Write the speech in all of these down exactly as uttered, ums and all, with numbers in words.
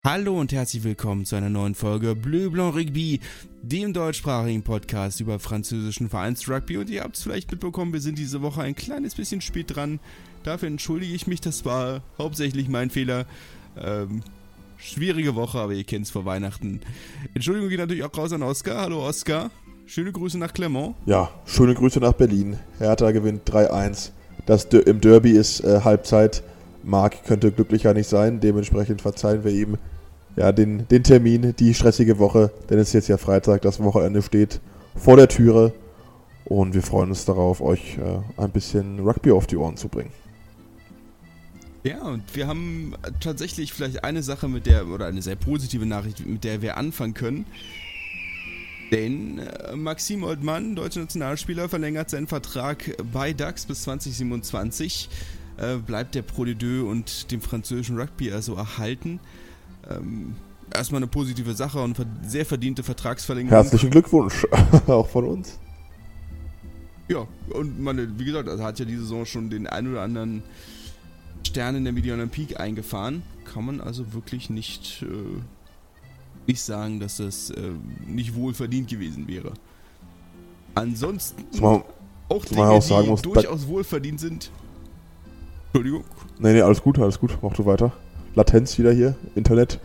Hallo und herzlich willkommen zu einer neuen Folge Bleu Blanc Rugby, dem deutschsprachigen Podcast über französischen Vereinsrugby. Und ihr habt es vielleicht mitbekommen, wir sind diese Woche ein kleines bisschen spät dran. Dafür entschuldige ich mich, das war hauptsächlich mein Fehler. Ähm, schwierige Woche, aber ihr kennt es vor Weihnachten. Entschuldigung geht natürlich auch raus an Oskar. Hallo Oskar, schöne Grüße nach Clermont. Ja, schöne Grüße nach Berlin. Hertha gewinnt drei eins. Das D- im Derby ist äh, Halbzeit. Marc könnte glücklicher nicht sein, dementsprechend verzeihen wir ihm ja, den, den Termin, die stressige Woche, denn es ist jetzt ja Freitag, das Wochenende steht vor der Türe und wir freuen uns darauf, euch äh, ein bisschen Rugby auf die Ohren zu bringen. Ja, und wir haben tatsächlich vielleicht eine Sache, mit der, oder eine sehr positive Nachricht, mit der wir anfangen können. Denn äh, Maxime Oldmann, deutscher Nationalspieler, verlängert seinen Vertrag bei D A X bis zwanzig siebenundzwanzig. Äh, bleibt der Pro de Deux und dem französischen Rugby also erhalten. Ähm, erstmal eine positive Sache und sehr verdiente Vertragsverlängerung. Herzlichen Glückwunsch, auch von uns. Ja, und man, wie gesagt, also hat ja diese Saison schon den ein oder anderen Stern in der Midi Olympique eingefahren. Kann man also wirklich nicht, äh, nicht sagen, dass das äh, nicht wohl verdient gewesen wäre. Ansonsten Zumal, auch zumal Dinge, auch sagen die muss, durchaus wohlverdient sind. Entschuldigung. Nee, nee, alles gut, alles gut, mach du weiter. Latenz wieder hier, Internet.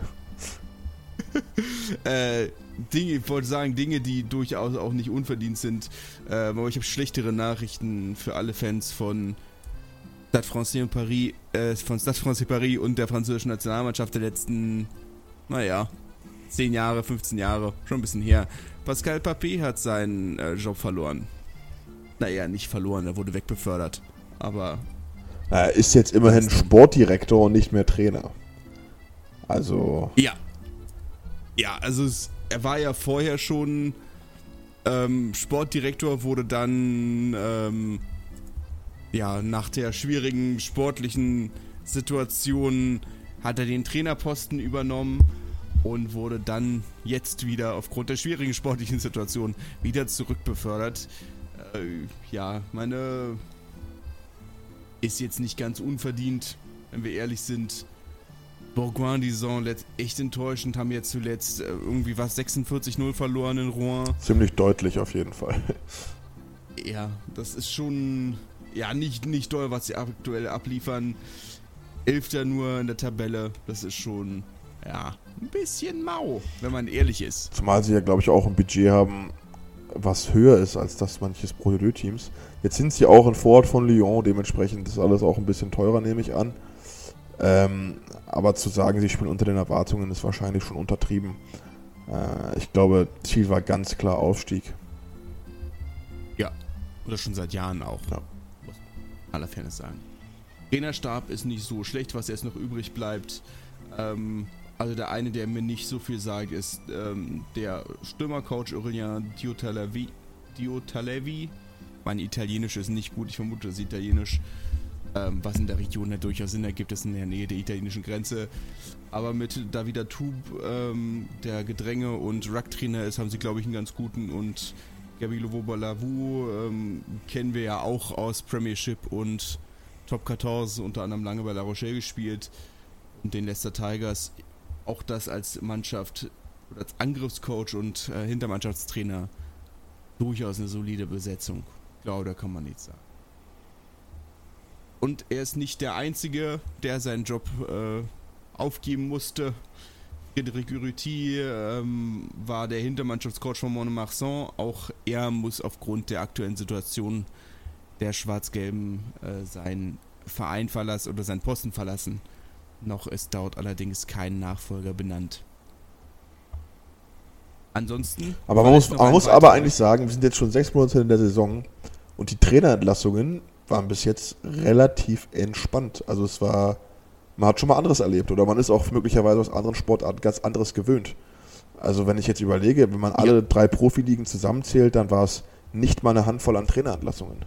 äh, Dinge, ich wollte sagen, Dinge, die durchaus auch nicht unverdient sind. Äh, aber ich habe schlechtere Nachrichten für alle Fans von Stade Français und Paris, äh, von Stade Français Paris und der französischen Nationalmannschaft der letzten, naja, zehn Jahre, fünfzehn Jahre, schon ein bisschen her. Pascal Papé hat seinen äh, Job verloren. Naja, nicht verloren, er wurde wegbefördert. Aber Er ist jetzt immerhin Sportdirektor und nicht mehr Trainer. Also... Ja. Ja, also es, er war ja vorher schon ähm, Sportdirektor, wurde dann ähm, ja nach der schwierigen sportlichen Situation hat er den Trainerposten übernommen und wurde dann jetzt wieder aufgrund der schwierigen sportlichen Situation wieder zurückbefördert. Äh, ja, meine... Ist jetzt nicht ganz unverdient, wenn wir ehrlich sind. Bourgoin, die Saison echt enttäuschend, haben jetzt zuletzt äh, irgendwie was sechsundvierzig null verloren in Rouen. Ziemlich deutlich auf jeden Fall. Ja, das ist schon ja nicht, nicht doll, was sie aktuell abliefern. Elfter nur in der Tabelle, das ist schon ja ein bisschen mau, wenn man ehrlich ist. Zumal sie ja, glaube ich, auch ein Budget haben, was höher ist als das manches Pro de Deux Teams. Jetzt sind sie auch ein Vorort von Lyon, dementsprechend ist alles auch ein bisschen teurer, nehme ich an. Ähm, aber zu sagen, sie spielen unter den Erwartungen, ist wahrscheinlich schon untertrieben. Äh, ich glaube, Ziel war ganz klar Aufstieg. Ja, oder schon seit Jahren auch. Ja. Muss man aller Fairness sagen. Trainerstab ist nicht so schlecht, was jetzt noch übrig bleibt. Ähm, also der eine, der mir nicht so viel sagt, ist ähm, der Stürmercoach Aurélien Diotalevi. Diotalevi. Mein Italienisch ist nicht gut, ich vermute, das ist Italienisch, ähm, was in der Region ja durchaus Sinn ergibt, ist in der Nähe der italienischen Grenze. Aber mit Davida Toub, ähm, der Gedränge- und Ruck-Trainer ist, haben sie, glaube ich, einen ganz guten. Und Gabi Lovo-Balavou ähm, kennen wir ja auch aus Premiership und Top vierzehn, unter anderem lange bei La Rochelle gespielt. Und den Leicester Tigers, auch das als Mannschaft, oder als Angriffscoach und äh, Hintermannschaftstrainer, durchaus eine solide Besetzung. Ich glaube, da kann man nichts sagen. Und er ist nicht der Einzige, der seinen Job äh, aufgeben musste. Frédéric Urruti ähm, war der Hintermannschaftscoach von Mont-de-Marsan. Auch er muss aufgrund der aktuellen Situation der Schwarz-Gelben äh, seinen Verein verlassen oder seinen Posten verlassen. Noch ist dort allerdings kein Nachfolger benannt. Ansonsten... Aber man muss, man muss aber eigentlich sagen, wir sind jetzt schon sechs Monate in der Saison und die Trainerentlassungen waren bis jetzt relativ entspannt. Also es war, man hat schon mal anderes erlebt oder man ist auch möglicherweise aus anderen Sportarten ganz anderes gewöhnt. Also wenn ich jetzt überlege, wenn man alle ja. drei Profiligen zusammenzählt, dann war es nicht mal eine Handvoll an Trainerentlassungen.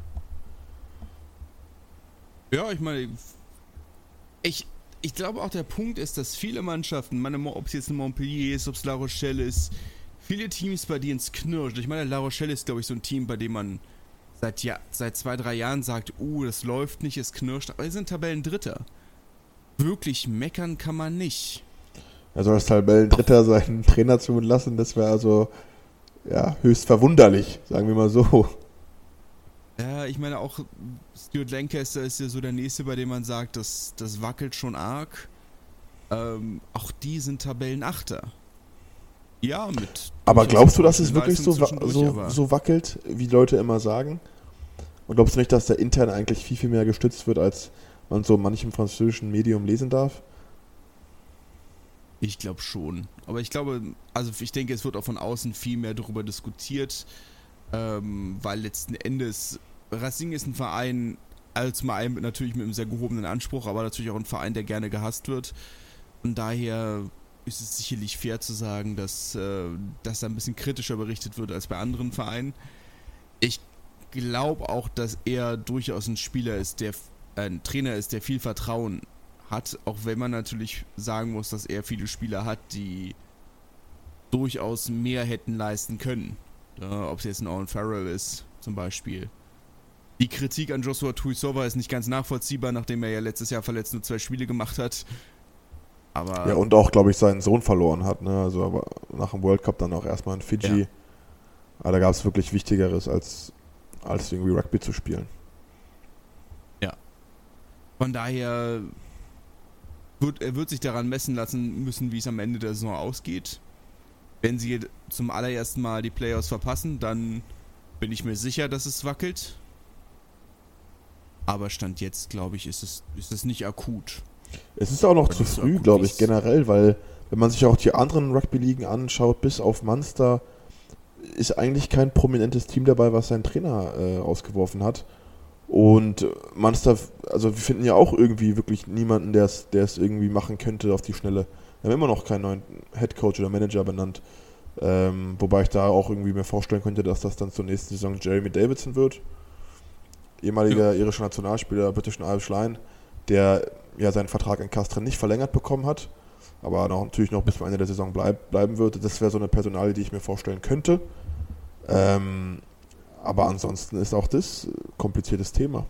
Ja, ich meine, ich, ich glaube auch der Punkt ist, dass viele Mannschaften, meine, ob es jetzt ein Montpellier ist, ob es La Rochelle ist, viele Teams, bei denen es knirscht. Ich meine, La Rochelle ist, glaube ich, so ein Team, bei dem man seit, ja, seit zwei, drei Jahren sagt, uh, das läuft nicht, es knirscht, aber sie sind Tabellendritter. Wirklich meckern kann man nicht. Er soll als Tabellendritter seinen Trainer zu entlassen, das wäre also ja, höchst verwunderlich, sagen wir mal so. Ja, ich meine auch, Stuart Lancaster ist ja so der Nächste, bei dem man sagt, das, das wackelt schon arg. Ähm, auch die sind Tabellenachter. Ja, mit... Aber glaubst du, dass es wirklich so, zwischendurch, so, aber- so wackelt, wie Leute immer sagen? Und glaubst du nicht, dass der intern eigentlich viel, viel mehr gestützt wird, als man so in manchem französischen Medium lesen darf? Ich glaube schon. Aber ich glaube, also ich denke, es wird auch von außen viel mehr darüber diskutiert, ähm, weil letzten Endes Racing ist ein Verein, also zum einen natürlich mit einem sehr gehobenen Anspruch, aber natürlich auch ein Verein, der gerne gehasst wird. Und daher ist es sicherlich fair zu sagen, dass, äh, dass da ein bisschen kritischer berichtet wird als bei anderen Vereinen. Ich glaube auch, dass er durchaus ein Spieler ist, der äh, ein Trainer ist, der viel Vertrauen hat, auch wenn man natürlich sagen muss, dass er viele Spieler hat, die durchaus mehr hätten leisten können. Ja, ob es jetzt ein Owen Farrell ist, zum Beispiel. Die Kritik an Joshua Tuisova ist nicht ganz nachvollziehbar, nachdem er ja letztes Jahr verletzt nur zwei Spiele gemacht hat. Aber Ja, und auch, glaube ich, seinen Sohn verloren hat, ne? Also aber nach dem World Cup dann auch erstmal in Fidschi. Ja. Aber da gab es wirklich Wichtigeres, als, als irgendwie Rugby zu spielen. von daher wird, er wird sich daran messen lassen müssen, wie es am Ende der Saison ausgeht. Wenn sie zum allerersten Mal die Playoffs verpassen, dann bin ich mir sicher, dass es wackelt. Aber Stand jetzt, glaube ich, ist es, ist es nicht akut. Es ist auch noch Weil zu das so früh, akut glaube ich, ist. generell, weil wenn man sich auch die anderen Rugby-Ligen anschaut, bis auf Munster, ist eigentlich kein prominentes Team dabei, was seinen Trainer äh, ausgeworfen hat. Und Munster, also wir finden ja auch irgendwie wirklich niemanden, der es der es irgendwie machen könnte auf die Schnelle. Wir haben immer noch keinen neuen Headcoach oder Manager benannt. Ähm, wobei ich da auch irgendwie mir vorstellen könnte, dass das dann zur nächsten Saison Jeremy Davidson wird. Ehemaliger Ja. irischer Nationalspieler, britischen Irish Lion, der ja seinen Vertrag in Castres nicht verlängert bekommen hat, aber noch, natürlich noch bis zum Ende der Saison bleib, bleiben wird. Das wäre so eine Personalie, die ich mir vorstellen könnte. Ähm, aber ansonsten ist auch das ein kompliziertes Thema.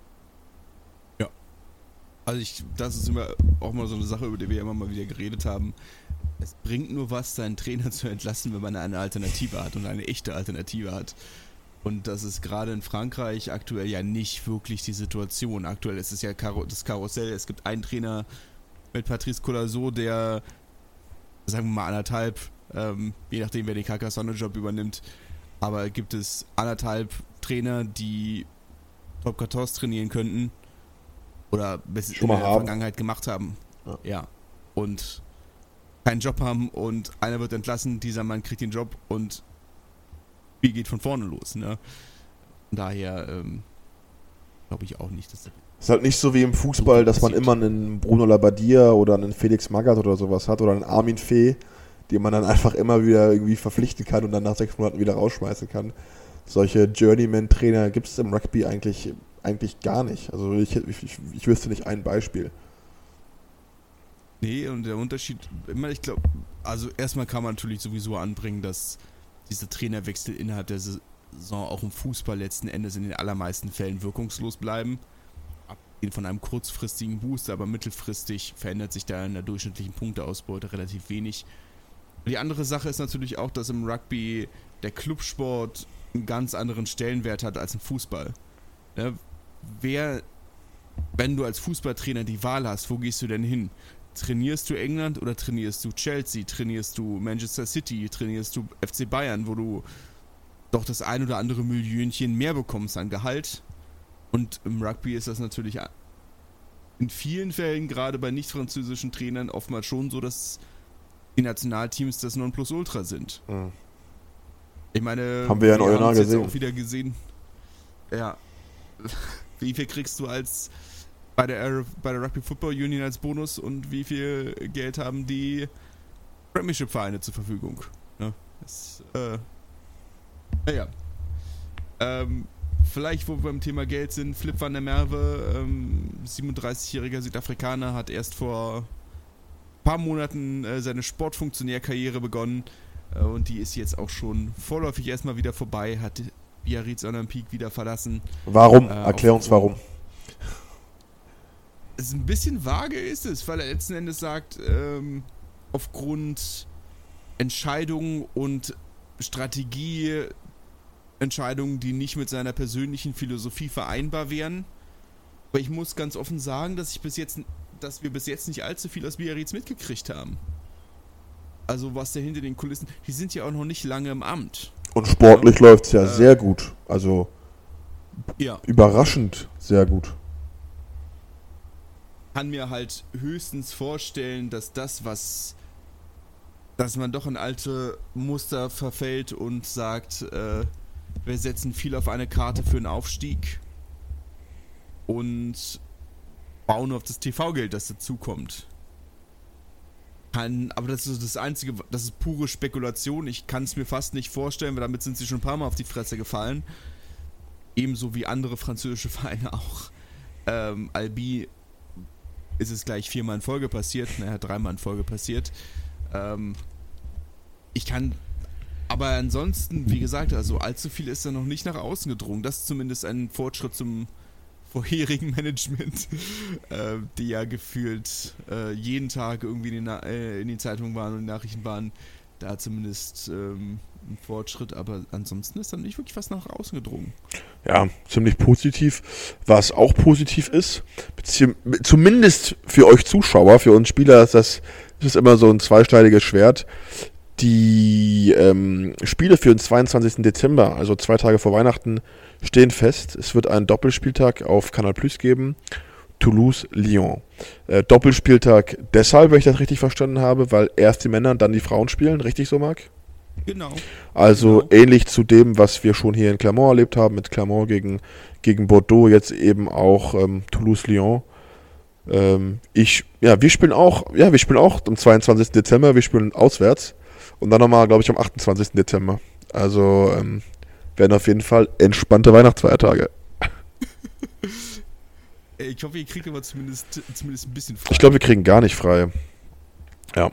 Also ich, das ist immer auch mal so eine Sache, über die wir immer mal wieder geredet haben. Es bringt nur was, seinen Trainer zu entlassen, wenn man eine Alternative hat und eine echte Alternative hat. Und das ist gerade in Frankreich aktuell ja nicht wirklich die Situation. Aktuell ist es ja Karo- das Karussell. Es gibt einen Trainer mit Patrice Colazo, der, sagen wir mal, anderthalb, ähm, je nachdem, wer den Carcassonne-Job übernimmt, aber gibt es anderthalb Trainer, die Top vierzehn trainieren könnten oder bis Schon in mal der haben. Vergangenheit gemacht haben. Ja. Ja. Und keinen Job haben und einer wird entlassen, dieser Mann kriegt den Job und wie geht von vorne los, ne? Daher ähm, glaube ich auch nicht, dass das Es ist halt nicht so wie im Fußball, dass man immer einen Bruno Labbadia oder einen Felix Magath oder sowas hat oder einen Armin Fee, den man dann einfach immer wieder irgendwie verpflichten kann und dann nach sechs Monaten wieder rausschmeißen kann. Solche Journeyman-Trainer gibt es im Rugby eigentlich, eigentlich gar nicht. Also ich, ich, ich wüsste nicht ein Beispiel. Nee, und der Unterschied, immer, ich glaube, also erstmal kann man natürlich sowieso anbringen, dass diese Trainerwechsel innerhalb der Saison auch im Fußball letzten Endes in den allermeisten Fällen wirkungslos bleiben. Abgesehen von einem kurzfristigen Boost, aber mittelfristig verändert sich da in der durchschnittlichen Punkteausbeute relativ wenig. Die andere Sache ist natürlich auch, dass im Rugby der Clubsport einen ganz anderen Stellenwert hat als im Fußball. Ne? Wer, wenn du als Fußballtrainer die Wahl hast, wo gehst du denn hin? Trainierst du England oder trainierst du Chelsea? Trainierst du Manchester City? Trainierst du F C Bayern, wo du doch das ein oder andere Millionchen mehr bekommst an Gehalt? Und im Rugby ist das natürlich in vielen Fällen, gerade bei nicht-französischen Trainern, oftmals schon so, dass die Nationalteams das Nonplusultra sind. Mhm. Ich meine, Haben wir ja in Oyonnax haben's jetzt gesehen. auch wieder gesehen. Ja. Wie viel kriegst du als bei der, Arab, bei der Rugby Football Union als Bonus und wie viel Geld haben die Premiership-Vereine zur Verfügung? Ja, das, äh, naja. Ähm, vielleicht, wo wir beim Thema Geld sind, Flip van der Merwe, ähm, siebenunddreißigjähriger Südafrikaner, hat erst vor ein paar Monaten äh, seine Sportfunktionärkarriere begonnen äh, und die ist jetzt auch schon vorläufig erstmal wieder vorbei, hat Biarritz Olympique wieder verlassen. Warum? Äh, Erklär auf- uns warum. Es ist ein bisschen vage ist es, weil er letzten Endes sagt, ähm, aufgrund Entscheidungen und Strategieentscheidungen, die nicht mit seiner persönlichen Philosophie vereinbar wären. Aber ich muss ganz offen sagen, dass ich bis jetzt, dass wir bis jetzt nicht allzu viel aus Biarritz mitgekriegt haben. Also was da hinter den Kulissen, die sind ja auch noch nicht lange im Amt. Und sportlich ja, läuft es ja äh, sehr gut. Also ja. Überraschend sehr gut. Kann mir halt höchstens vorstellen, dass das, was, dass man doch in alte Muster verfällt und sagt, äh, wir setzen viel auf eine Karte für einen Aufstieg und bauen auf das T V-Geld, das dazukommt. Kann, aber das ist das Einzige, das ist pure Spekulation. Ich kann es mir fast nicht vorstellen, weil damit sind sie schon ein paar Mal auf die Fresse gefallen. Ebenso wie andere französische Vereine auch. Ähm, Albi ist es gleich viermal in Folge passiert, naja, dreimal in Folge passiert. Ähm, ich kann, aber ansonsten, wie gesagt, also allzu viel ist da noch nicht nach außen gedrungen. Das ist zumindest ein Fortschritt zum vorherigen Management, äh, die ja gefühlt äh, jeden Tag irgendwie in den, äh, in den Zeitungen waren und in den Nachrichten waren, da zumindest ähm, ein Fortschritt, aber ansonsten ist dann nicht wirklich was nach außen gedrungen. Ja, ziemlich positiv. Was auch positiv ist, bezieh- zumindest für euch Zuschauer, für uns Spieler ist das, ist das immer so ein zweischneidiges Schwert. Die ähm, Spiele für den zweiundzwanzigsten Dezember, also zwei Tage vor Weihnachten, stehen fest. Es wird einen Doppelspieltag auf Canal Plus geben. Toulouse-Lyon. Äh, Doppelspieltag deshalb, wenn ich das richtig verstanden habe, weil erst die Männer und dann die Frauen spielen. Richtig so, Marc? Genau. Also genau. ähnlich zu dem, was wir schon hier in Clermont erlebt haben, mit Clermont gegen, gegen Bordeaux, jetzt eben auch ähm, Toulouse-Lyon. Ähm, ich, ja, wir spielen auch, ja, wir spielen auch am zweiundzwanzigsten Dezember, wir spielen auswärts. Und dann nochmal, glaube ich, am achtundzwanzigsten Dezember. Also ähm, werden auf jeden Fall entspannte Weihnachtsfeiertage. Ich hoffe, ihr kriegt aber zumindest, zumindest ein bisschen frei. Ich glaube, wir kriegen gar nicht frei. Ja.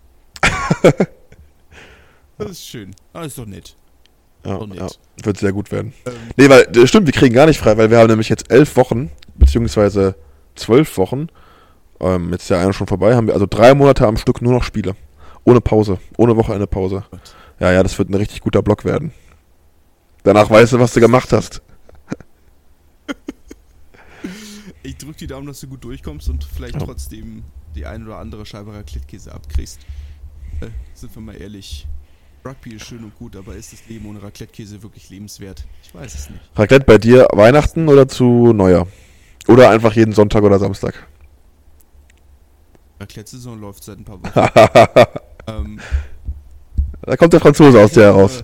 Das ist schön. Das ist doch nett. Ja, doch nett. Ja, wird sehr gut werden. Ähm. Nee, weil, das stimmt, wir kriegen gar nicht frei, weil wir haben nämlich jetzt elf Wochen, beziehungsweise zwölf Wochen, ähm, jetzt ist ja einer schon vorbei, haben wir also drei Monate am Stück nur noch Spiele. Ohne Pause. Ohne Wochenende Pause. Ja, ja, das wird ein richtig guter Block werden. Danach weißt du, was du gemacht hast. Ich drück die Daumen, dass du gut durchkommst und vielleicht ja. trotzdem die ein oder andere Scheibe Raclette-Käse abkriegst. Äh, sind wir mal ehrlich. Rugby ist schön und gut, aber ist das Leben ohne Raclette-Käse wirklich lebenswert? Ich weiß es nicht. Raclette bei dir Weihnachten oder zu Neujahr? Oder einfach jeden Sonntag oder Samstag? Raclette-Saison läuft seit ein paar Wochen. ähm, da kommt der Franzose aus dir heraus.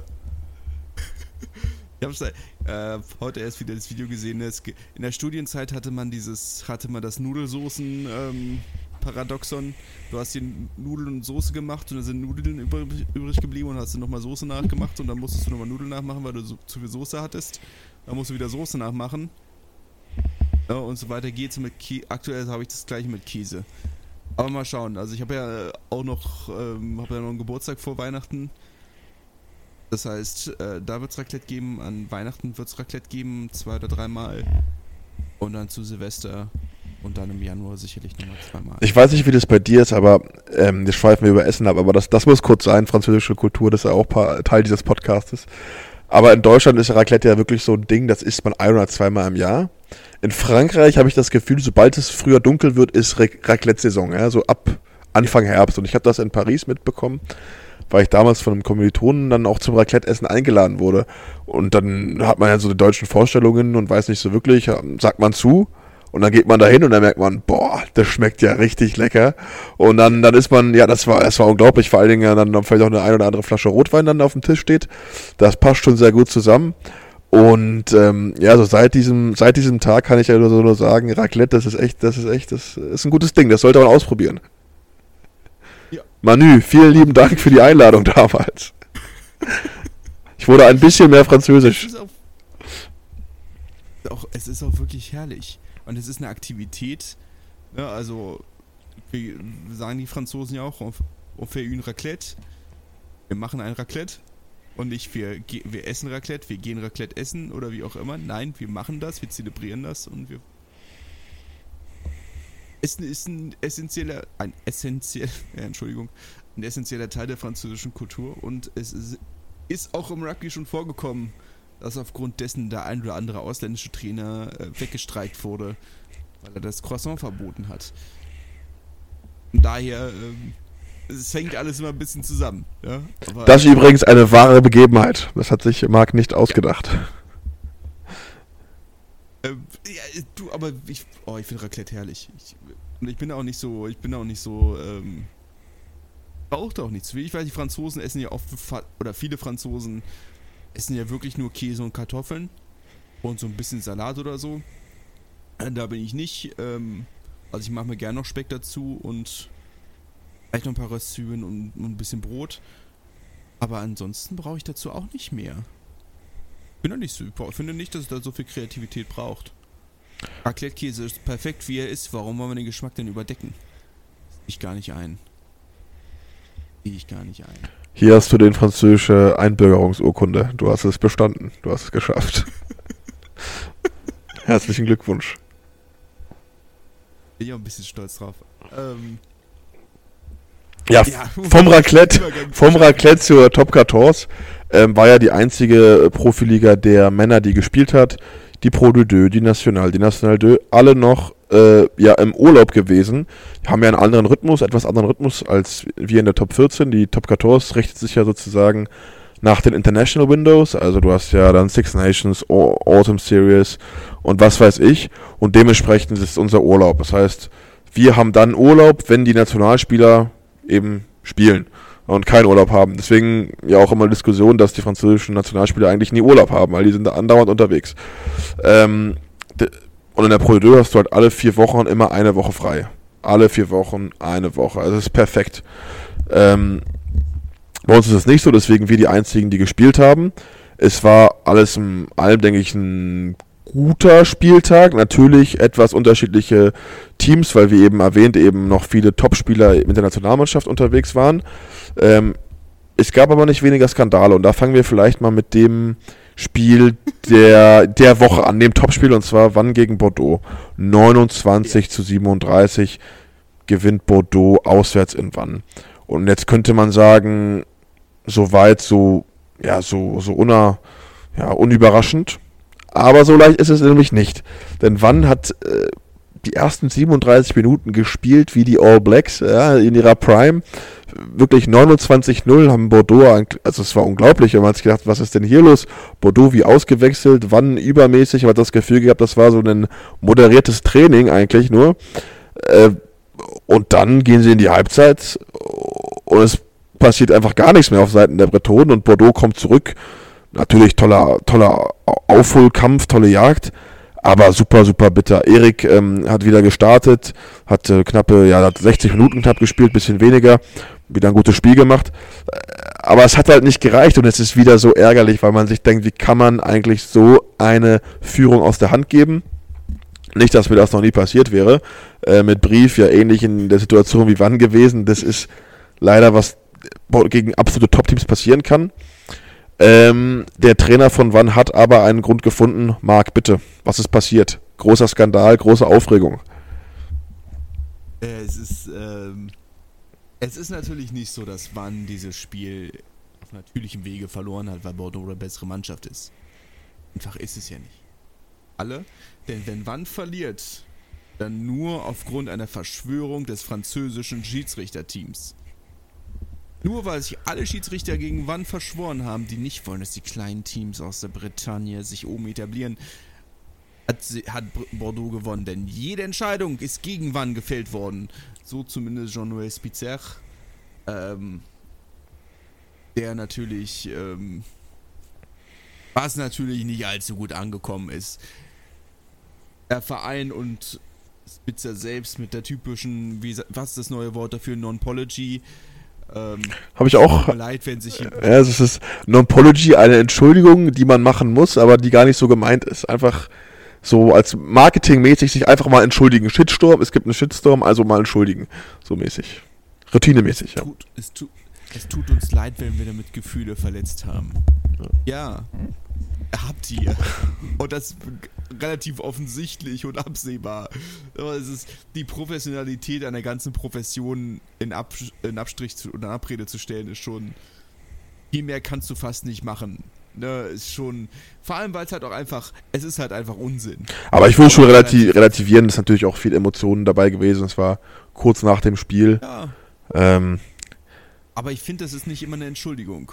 Ich habe äh, heute erst wieder das Video gesehen. In der Studienzeit hatte man dieses, hatte man das Nudelsoßen ähm, Paradoxon. Du hast hier Nudeln und Soße gemacht und da sind Nudeln übrig, übrig geblieben und hast du nochmal Soße nachgemacht und dann musstest du nochmal Nudeln nachmachen, weil du so, zu viel Soße hattest. Dann musst du wieder Soße nachmachen. Ja, und so weiter geht's mit Käse. Aktuell habe ich das gleiche mit Käse. Aber mal schauen. Also ich habe ja auch noch, ähm, habe ja noch einen Geburtstag vor Weihnachten. Das heißt, äh, da wird es Raclette geben, an Weihnachten wird es Raclette geben, zwei oder dreimal. Und dann zu Silvester und dann im Januar sicherlich nochmal zweimal. Ich weiß nicht, wie das bei dir ist, aber ähm, wir schweifen über Essen ab, aber das, das muss kurz sein, französische Kultur, das ist ja auch paar, Teil dieses Podcastes. Aber in Deutschland ist Raclette ja wirklich so ein Ding, das isst man ein oder zweimal im Jahr. In Frankreich habe ich das Gefühl, sobald es früher dunkel wird, ist Raclette-Saison, ja, so ab Anfang Herbst. Und ich habe das in Paris mitbekommen, weil ich damals von einem Kommilitonen dann auch zum Raclette-Essen eingeladen wurde. Und dann hat man ja so die deutschen Vorstellungen und weiß nicht so wirklich, sagt man zu. Und dann geht man da hin und dann merkt man, boah, das schmeckt ja richtig lecker. Und dann, dann ist man, ja, das war, das war unglaublich, vor allen Dingen ja dann vielleicht auch eine ein oder andere Flasche Rotwein dann auf dem Tisch steht. Das passt schon sehr gut zusammen. Und ähm, ja, so seit diesem, seit diesem Tag kann ich ja nur, so nur sagen, Raclette, das ist echt, das ist echt, das ist ein gutes Ding, das sollte man ausprobieren. Ja. Manu, vielen lieben Dank für die Einladung damals. Ich wurde ein bisschen mehr französisch. Es ist auch, auch, es ist auch wirklich herrlich. Und es ist eine Aktivität, ja, also wir sagen die Franzosen ja auch, on fait une Raclette. Wir machen ein Raclette und nicht wir, wir essen Raclette, wir gehen Raclette essen oder wie auch immer. Nein, wir machen das, wir zelebrieren das und wir... Es ist ein essentieller, ein essentiell, ja, Entschuldigung, ein essentieller Teil der französischen Kultur und es ist, ist auch im Rugby schon vorgekommen, dass aufgrund dessen der ein oder andere ausländische Trainer äh, weggestreikt wurde, weil er das Croissant verboten hat. Und daher, ähm, es hängt alles immer ein bisschen zusammen. Ja? Aber, das ist übrigens eine wahre Begebenheit. Das hat sich Marc nicht ausgedacht. Ja, äh, ja du, aber ich, oh, ich finde Raclette herrlich. Ich, und ich bin auch nicht so, ich bin auch nicht so, ähm, braucht auch nichts. Ich weiß, die Franzosen essen ja oft, oder viele Franzosen essen ja wirklich nur Käse und Kartoffeln und so ein bisschen Salat oder so. Da bin ich nicht. Ähm, also ich mache mir gerne noch Speck dazu und vielleicht noch ein paar Röstzwiebeln und, und ein bisschen Brot. Aber ansonsten brauche ich dazu auch nicht mehr. Ich bin da nicht so, ich finde nicht, dass es da so viel Kreativität braucht. Raclette-Käse ist perfekt, wie er ist. Warum wollen wir den Geschmack denn überdecken? Sehe ich gar nicht ein. Sehe ich gar nicht ein. Hier hast du den französische Einbürgerungsurkunde. Du hast es bestanden. Du hast es geschafft. Herzlichen Glückwunsch. Bin ich auch ein bisschen stolz drauf. Ähm, ja, ja, vom Raclette, vom Raclette zur Top vierzehn ähm, war ja die einzige Profiliga der Männer, die gespielt hat. Die Pro de Deux, die National, die National deux, alle noch äh, ja im Urlaub gewesen. Die haben ja einen anderen Rhythmus, etwas anderen Rhythmus als wir in der Top vierzehn. Die Top vierzehn richtet sich ja sozusagen nach den International Windows. Also du hast ja dann Six Nations, Autumn Series und was weiß ich. Und dementsprechend ist es unser Urlaub. Das heißt, wir haben dann Urlaub, wenn die Nationalspieler eben spielen und keinen Urlaub haben. Deswegen ja auch immer Diskussion, dass die französischen Nationalspieler eigentlich nie Urlaub haben, weil die sind da andauernd unterwegs. Ähm, de- und in der Pro de Deux hast du halt alle vier Wochen immer eine Woche frei. Alle vier Wochen eine Woche. Also das ist perfekt. Ähm, bei uns ist es nicht so, deswegen wir die einzigen, die gespielt haben. Es war alles in allem, denke ich, ein guter Spieltag. Natürlich etwas unterschiedliche Teams, weil wie eben erwähnt, eben noch viele Topspieler mit der Nationalmannschaft unterwegs waren. Ähm, es gab aber nicht weniger Skandale und da fangen wir vielleicht mal mit dem Spiel der, der Woche an, dem Topspiel, und zwar Vannes gegen Bordeaux. neunundzwanzig zu siebenunddreißig gewinnt Bordeaux auswärts in Vannes. Und jetzt könnte man sagen, soweit so, ja, so, so una, ja, unüberraschend. Aber so leicht ist es nämlich nicht. Denn Vannes hat äh, die ersten siebenunddreißig Minuten gespielt wie die All Blacks, ja, in ihrer Prime. Wirklich neunundzwanzig null haben Bordeaux, also es war unglaublich, wenn man sich gedacht, was ist denn hier los? Bordeaux wie ausgewechselt, Vannes übermäßig, aber das Gefühl gehabt, das war so ein moderiertes Training eigentlich nur. Äh, und dann gehen sie in die Halbzeit und es passiert einfach gar nichts mehr auf Seiten der Bretonen und Bordeaux kommt zurück. Natürlich toller, toller Aufholkampf, tolle Jagd, aber super, super bitter. Erik ähm, hat wieder gestartet, hat äh, knappe, ja, hat sechzig Minuten knapp gespielt, bisschen weniger, wieder ein gutes Spiel gemacht. Aber es hat halt nicht gereicht und es ist wieder so ärgerlich, weil man sich denkt, wie kann man eigentlich so eine Führung aus der Hand geben? Nicht, dass mir das noch nie passiert wäre. Äh, mit Brief ja ähnlich in der Situation wie Vannes gewesen. Das ist leider, was gegen absolute Top-Teams passieren kann. Ähm, der Trainer von Vannes hat aber einen Grund gefunden. Marc, bitte, was ist passiert? Großer Skandal, große Aufregung. Es ist, ähm, es ist natürlich nicht so, dass Vannes dieses Spiel auf natürlichem Wege verloren hat, weil Bordeaux eine bessere Mannschaft ist. Einfach ist es ja nicht. Alle, denn wenn Vannes verliert, dann nur aufgrund einer Verschwörung des französischen Schiedsrichterteams. Nur weil sich alle Schiedsrichter gegen Vannes verschworen haben, die nicht wollen, dass die kleinen Teams aus der Bretagne sich oben etablieren, hat, hat Bordeaux gewonnen. Denn jede Entscheidung ist gegen Vannes gefällt worden. So zumindest Jean-Noël Spitzer, ähm, der natürlich, ähm, was natürlich nicht allzu gut angekommen ist. Der Verein und Spitzer selbst mit der typischen, wie, was ist das neue Wort dafür, Non-Pology, Ähm, Habe ich auch. Leid, wenn sich ja, es ist Non-Pology, eine Entschuldigung, die man machen muss, aber die gar nicht so gemeint ist. Einfach so als marketingmäßig sich einfach mal entschuldigen. Shitstorm, es gibt einen Shitstorm, also mal entschuldigen. So mäßig. Routinemäßig, es ja. Tut, es, tu, es tut uns leid, wenn wir damit Gefühle verletzt haben. Ja. habt ihr. Und das relativ offensichtlich und absehbar. Aber es ist die Professionalität einer ganzen Profession in, Ab, in Abstrich zu, oder Abrede zu stellen, ist schon, viel mehr kannst du fast nicht machen. Ne, ist schon, vor allem weil es halt auch einfach, es ist halt einfach Unsinn. Aber ich würde schon relativ, relativieren, es ist natürlich auch viel Emotionen dabei gewesen, es war kurz nach dem Spiel. Ja. Ähm, aber ich finde, das ist nicht immer eine Entschuldigung.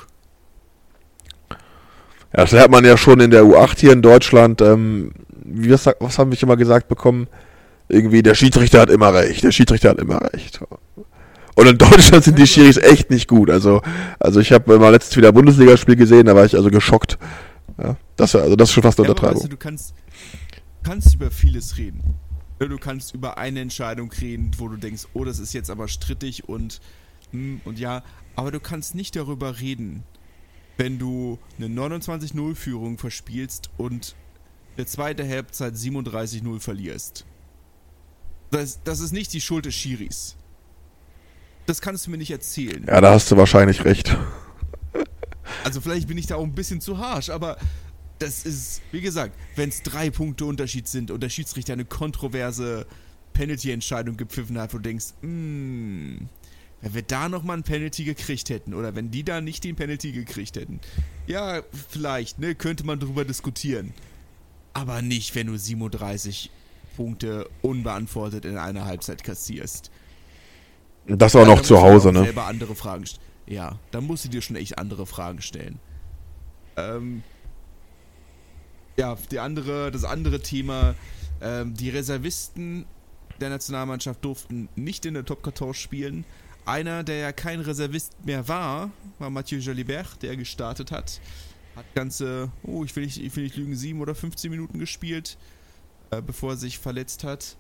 Ja, das lernt man ja schon in der U acht hier in Deutschland. Ähm, wie, was, was haben wir immer gesagt bekommen? Irgendwie, der Schiedsrichter hat immer recht, der Schiedsrichter hat immer recht. Und in Deutschland sind die Schiris echt nicht gut. Also, also ich habe mal letztens wieder ein Bundesligaspiel gesehen, da war ich also geschockt. Ja, das, also das ist schon fast eine ja, Untertreibung. Weißt du, du kannst, kannst über vieles reden. Du kannst über eine Entscheidung reden, wo du denkst, oh, das ist jetzt aber strittig und, und ja, aber du kannst nicht darüber reden, wenn du eine neunundzwanzig null Führung verspielst und eine zweite Halbzeit siebenunddreißig null verlierst. Das, das ist nicht die Schuld des Schiris. Das kannst du mir nicht erzählen. Ja, da hast du wahrscheinlich recht. Also vielleicht bin ich da auch ein bisschen zu harsch, aber das ist, wie gesagt, wenn es drei Punkte Unterschied sind und der Schiedsrichter eine kontroverse Penalty-Entscheidung gepfiffen hat, wo du denkst, mh, wenn wir da nochmal einen Penalty gekriegt hätten oder wenn die da nicht den Penalty gekriegt hätten, ja, vielleicht, ne, könnte man drüber diskutieren. Aber nicht, wenn du siebenunddreißig Punkte unbeantwortet in einer Halbzeit kassierst. Das auch ja, noch zu Hause, ne? Selber andere Fragen st- ja, da musst du dir schon echt andere Fragen stellen. Ähm, ja, die andere, das andere Thema, ähm, die Reservisten der Nationalmannschaft durften nicht in der Top vierzehn spielen. Einer, der ja kein Reservist mehr war, war Mathieu Jalibert, der gestartet hat. Hat ganze, oh, ich will nicht, ich will nicht lügen, sieben oder fünfzehn Minuten gespielt, äh, bevor er sich verletzt hat.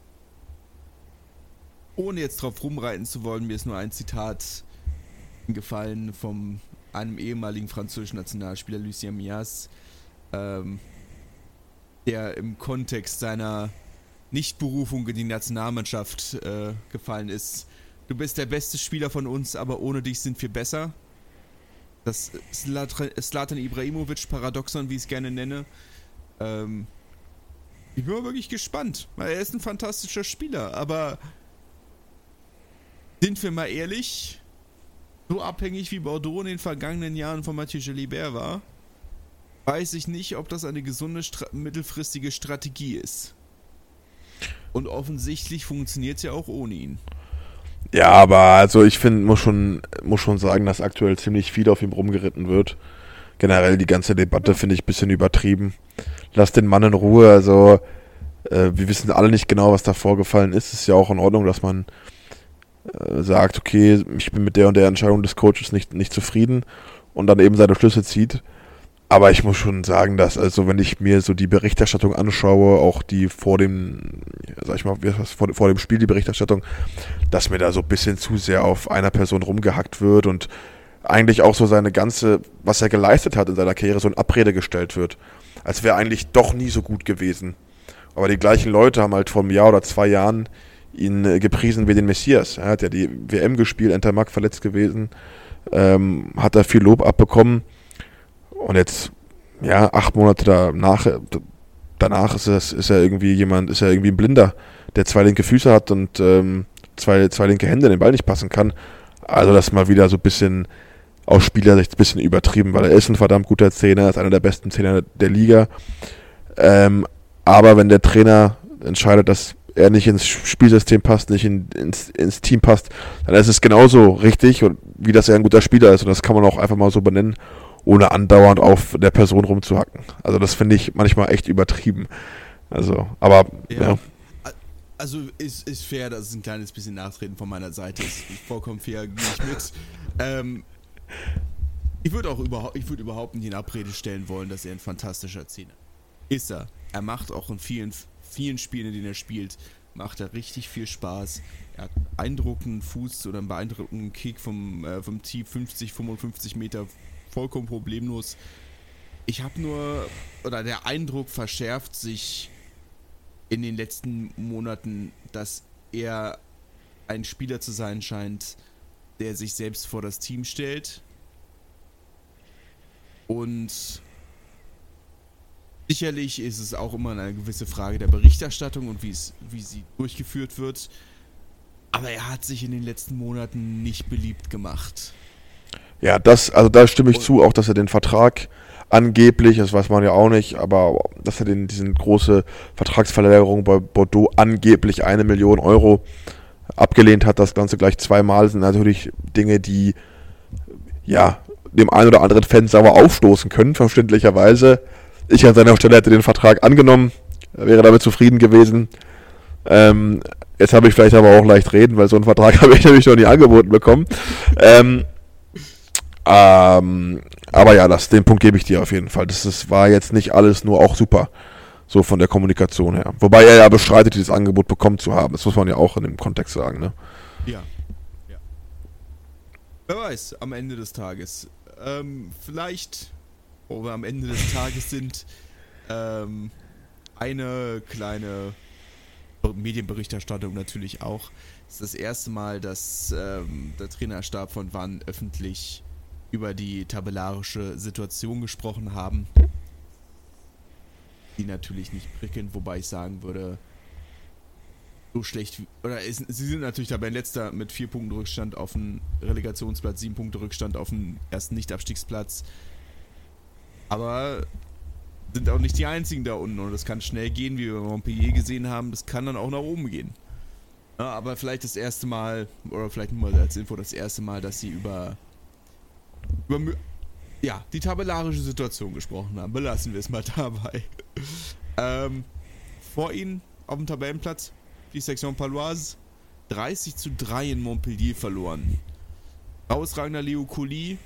Ohne jetzt drauf rumreiten zu wollen, mir ist nur ein Zitat gefallen von einem ehemaligen französischen Nationalspieler, Lucien Mias, ähm, der im Kontext seiner Nichtberufung in die Nationalmannschaft äh, gefallen ist. Du bist der beste Spieler von uns, aber ohne dich sind wir besser. Das Zlatan Ibrahimovic-Paradoxon, wie ich es gerne nenne. Ähm, ich bin mal wirklich gespannt, weil er ist ein fantastischer Spieler, aber sind wir mal ehrlich, so abhängig wie Bordeaux in den vergangenen Jahren von Mathieu Jalibert war, weiß ich nicht, ob das eine gesunde stra- mittelfristige Strategie ist. Und offensichtlich funktioniert es ja auch ohne ihn. Ja, aber also ich finde, muss schon, muss schon sagen, dass aktuell ziemlich viel auf ihm rumgeritten wird. Generell die ganze Debatte finde ich ein bisschen übertrieben. Lass den Mann in Ruhe, also äh, wir wissen alle nicht genau, was da vorgefallen ist. Es ist ja auch in Ordnung, dass man äh, sagt, okay, ich bin mit der und der Entscheidung des Coaches nicht, nicht zufrieden und dann eben seine Schlüsse zieht. Aber ich muss schon sagen, dass, also wenn ich mir so die Berichterstattung anschaue, auch die vor dem, sag ich mal, vor, vor dem Spiel die Berichterstattung, dass mir da so ein bisschen zu sehr auf einer Person rumgehackt wird und eigentlich auch so seine ganze, was er geleistet hat in seiner Karriere, so in Abrede gestellt wird. Als wäre eigentlich doch nie so gut gewesen. Aber die gleichen Leute haben halt vor einem Jahr oder zwei Jahren ihn äh, gepriesen wie den Messias. Er hat ja die W M gespielt, Entermark verletzt gewesen, ähm, hat da viel Lob abbekommen. Und jetzt, ja, acht Monate danach, danach ist, es, ist er irgendwie jemand, ist er irgendwie ein Blinder, der zwei linke Füße hat und ähm, zwei, zwei linke Hände den Ball nicht passen kann. Also das ist mal wieder so ein bisschen aus Spielersicht ein bisschen übertrieben, weil er ist ein verdammt guter Zehner, ist einer der besten Zehner der Liga. Ähm, aber wenn der Trainer entscheidet, dass er nicht ins Spielsystem passt, nicht in, ins, ins Team passt, dann ist es genauso richtig, und wie dass er ein guter Spieler ist. Und das kann man auch einfach mal so benennen, ohne andauernd auf der Person rumzuhacken. Also das finde ich manchmal echt übertrieben. Also, aber, ja. ja. Also ist, ist fair, das ist ein kleines bisschen Nachtreten von meiner Seite. Ist vollkommen fair, gehe ich mit. Ähm, ich würde auch überhaupt, ich würde überhaupt nicht in Abrede stellen wollen, dass er ein fantastischer Zehner ist. Er. Er macht auch in vielen, vielen Spielen, in denen er spielt, macht er richtig viel Spaß. Er hat einen beeindruckenden Fuß oder einen beeindruckenden Kick vom, äh, vom Tee fünfzig, fünfundfünfzig Meter, vollkommen problemlos. Ich habe nur, oder der Eindruck verschärft sich in den letzten Monaten, dass er ein Spieler zu sein scheint, der sich selbst vor das Team stellt und Sicherlich ist es auch immer eine gewisse Frage der Berichterstattung und wie es, wie sie durchgeführt wird. Aber er hat sich in den letzten Monaten nicht beliebt gemacht. Ja, das, also da stimme ich und zu, auch dass er den Vertrag angeblich, das weiß man ja auch nicht, aber dass er den, diesen große Vertragsverlängerung bei Bordeaux angeblich eine Million Euro abgelehnt hat, das Ganze gleich zweimal, sind natürlich Dinge, die ja dem einen oder anderen Fan sauer aufstoßen können, verständlicherweise. Ich an seiner Stelle hätte den Vertrag angenommen, wäre damit zufrieden gewesen. Ähm, jetzt habe ich vielleicht aber auch leicht reden, weil so einen Vertrag habe ich nämlich noch nie angeboten bekommen. Ähm, ähm, aber ja, das, den Punkt gebe ich dir auf jeden Fall. Das, das war jetzt nicht alles nur auch super, so von der Kommunikation her. Wobei er ja bestreitet, dieses Angebot bekommen zu haben. Das muss man ja auch in dem Kontext sagen, ne? Ja. ja. Wer weiß, am Ende des Tages. Ähm, vielleicht... wo wir am Ende des Tages sind, ähm, eine kleine Medienberichterstattung natürlich auch. Es ist das erste Mal, dass ähm, der Trainerstab von Vannes öffentlich über die tabellarische Situation gesprochen haben. Die natürlich nicht prickelnd, wobei ich sagen würde, so schlecht, wie, oder ist, sie sind natürlich Tabellenletzter mit vier Punkten Rückstand auf den Relegationsplatz, sieben Punkte Rückstand auf den ersten Nicht-Abstiegsplatz. Aber sind auch nicht die einzigen da unten und das kann schnell gehen, wie wir bei Montpellier gesehen haben, das kann dann auch nach oben gehen. Ja, aber vielleicht das erste Mal, oder vielleicht nur mal als Info, das erste Mal, dass sie über, über ja, die tabellarische Situation gesprochen haben. Belassen wir es mal dabei. ähm, vor ihnen auf dem Tabellenplatz die Section Paloise dreißig zu drei in Montpellier verloren. Herausragender Leo Colli.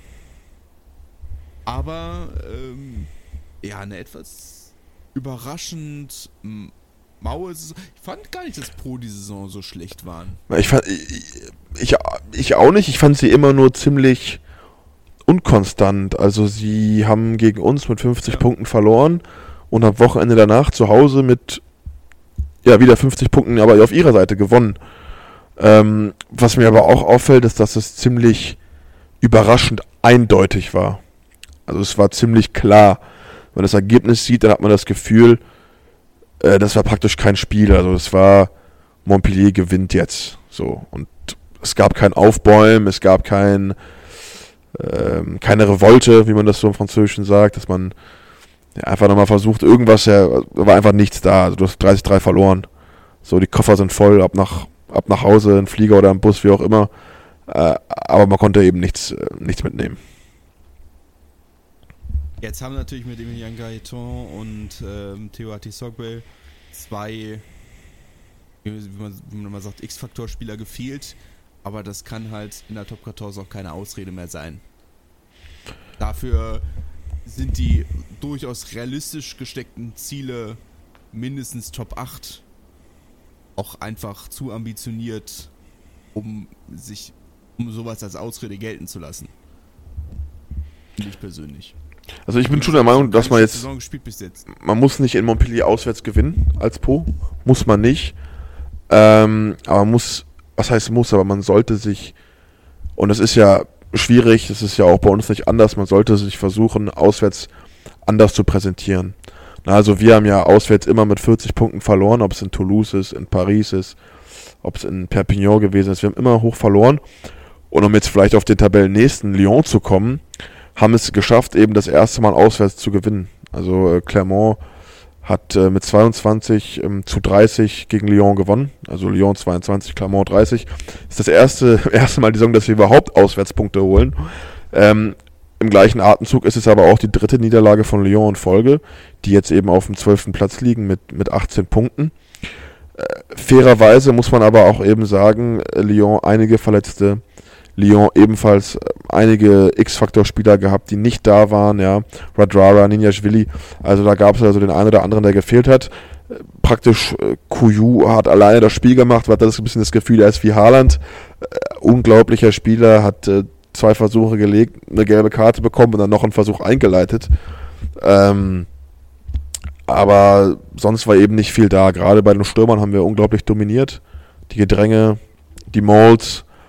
Aber, ähm, ja, eine etwas überraschend m- maue Saison. Ich fand gar nicht, dass Pro die Saison so schlecht waren. Ich, fand, ich, ich, ich auch nicht. Ich fand sie immer nur ziemlich unkonstant. Also sie haben gegen uns mit fünfzig ja. Punkten verloren und am Wochenende danach zu Hause mit ja wieder fünfzig Punkten, aber auf ihrer Seite gewonnen. Ähm, was mir aber auch auffällt, ist, dass es ziemlich überraschend eindeutig war. Also es war ziemlich klar. Wenn man das Ergebnis sieht, dann hat man das Gefühl, äh, das war praktisch kein Spiel. Also es war, Montpellier gewinnt jetzt. So. Und es gab kein Aufbäumen, es gab kein, ähm, keine Revolte, wie man das so im Französischen sagt, dass man ja, einfach nochmal versucht, irgendwas, ja, da war einfach nichts da. Also du hast dreißig drei verloren. So, die Koffer sind voll, ab nach, ab nach Hause, ein Flieger oder ein Bus, wie auch immer. Äh, aber man konnte eben nichts, äh, nichts mitnehmen. Jetzt haben natürlich mit Emilian Gaetan und ähm, Theo Atisogbe zwei, wie man, wie man immer sagt, X-Faktor-Spieler gefehlt, aber das kann halt in der Top vierzehn auch keine Ausrede mehr sein. Dafür sind die durchaus realistisch gesteckten Ziele mindestens Top acht auch einfach zu ambitioniert, um sich, um sowas als Ausrede gelten zu lassen. Ich persönlich. Also ich bin schon der Meinung, dass man jetzt, man muss nicht in Montpellier auswärts gewinnen als Po, muss man nicht, ähm, aber man muss, was heißt muss, aber man sollte sich, und es ist ja schwierig, es ist ja auch bei uns nicht anders, man sollte sich versuchen, auswärts anders zu präsentieren. Na, also wir haben ja auswärts immer mit vierzig Punkten verloren, ob es in Toulouse ist, in Paris ist, ob es in Perpignan gewesen ist, wir haben immer hoch verloren, und um jetzt vielleicht auf den Tabellennächsten Lyon zu kommen, haben es geschafft, eben das erste Mal auswärts zu gewinnen. Also äh, Clermont hat äh, mit zweiundzwanzig ähm, zu dreißig gegen Lyon gewonnen. Also Lyon zweiundzwanzig, Clermont dreißig. Ist das erste, erste Mal die Saison, dass wir überhaupt Auswärtspunkte holen. Ähm, Im gleichen Atemzug ist es aber auch die dritte Niederlage von Lyon in Folge, die jetzt eben auf dem zwölften Platz liegen mit, mit achtzehn Punkten. Äh, fairerweise muss man aber auch eben sagen, äh, Lyon einige Verletzte, Lyon ebenfalls einige X-Faktor-Spieler gehabt, die nicht da waren, ja, Radradra, Ninjaschwili, also da gab es also den einen oder anderen, der gefehlt hat. Praktisch äh, Couillou hat alleine das Spiel gemacht, hat das ein bisschen das Gefühl, er ist wie Haaland, äh, unglaublicher Spieler, hat äh, zwei Versuche gelegt, eine gelbe Karte bekommen und dann noch einen Versuch eingeleitet. Ähm, aber sonst war eben nicht viel da. Gerade bei den Stürmern haben wir unglaublich dominiert. Die Gedränge, die Mauls.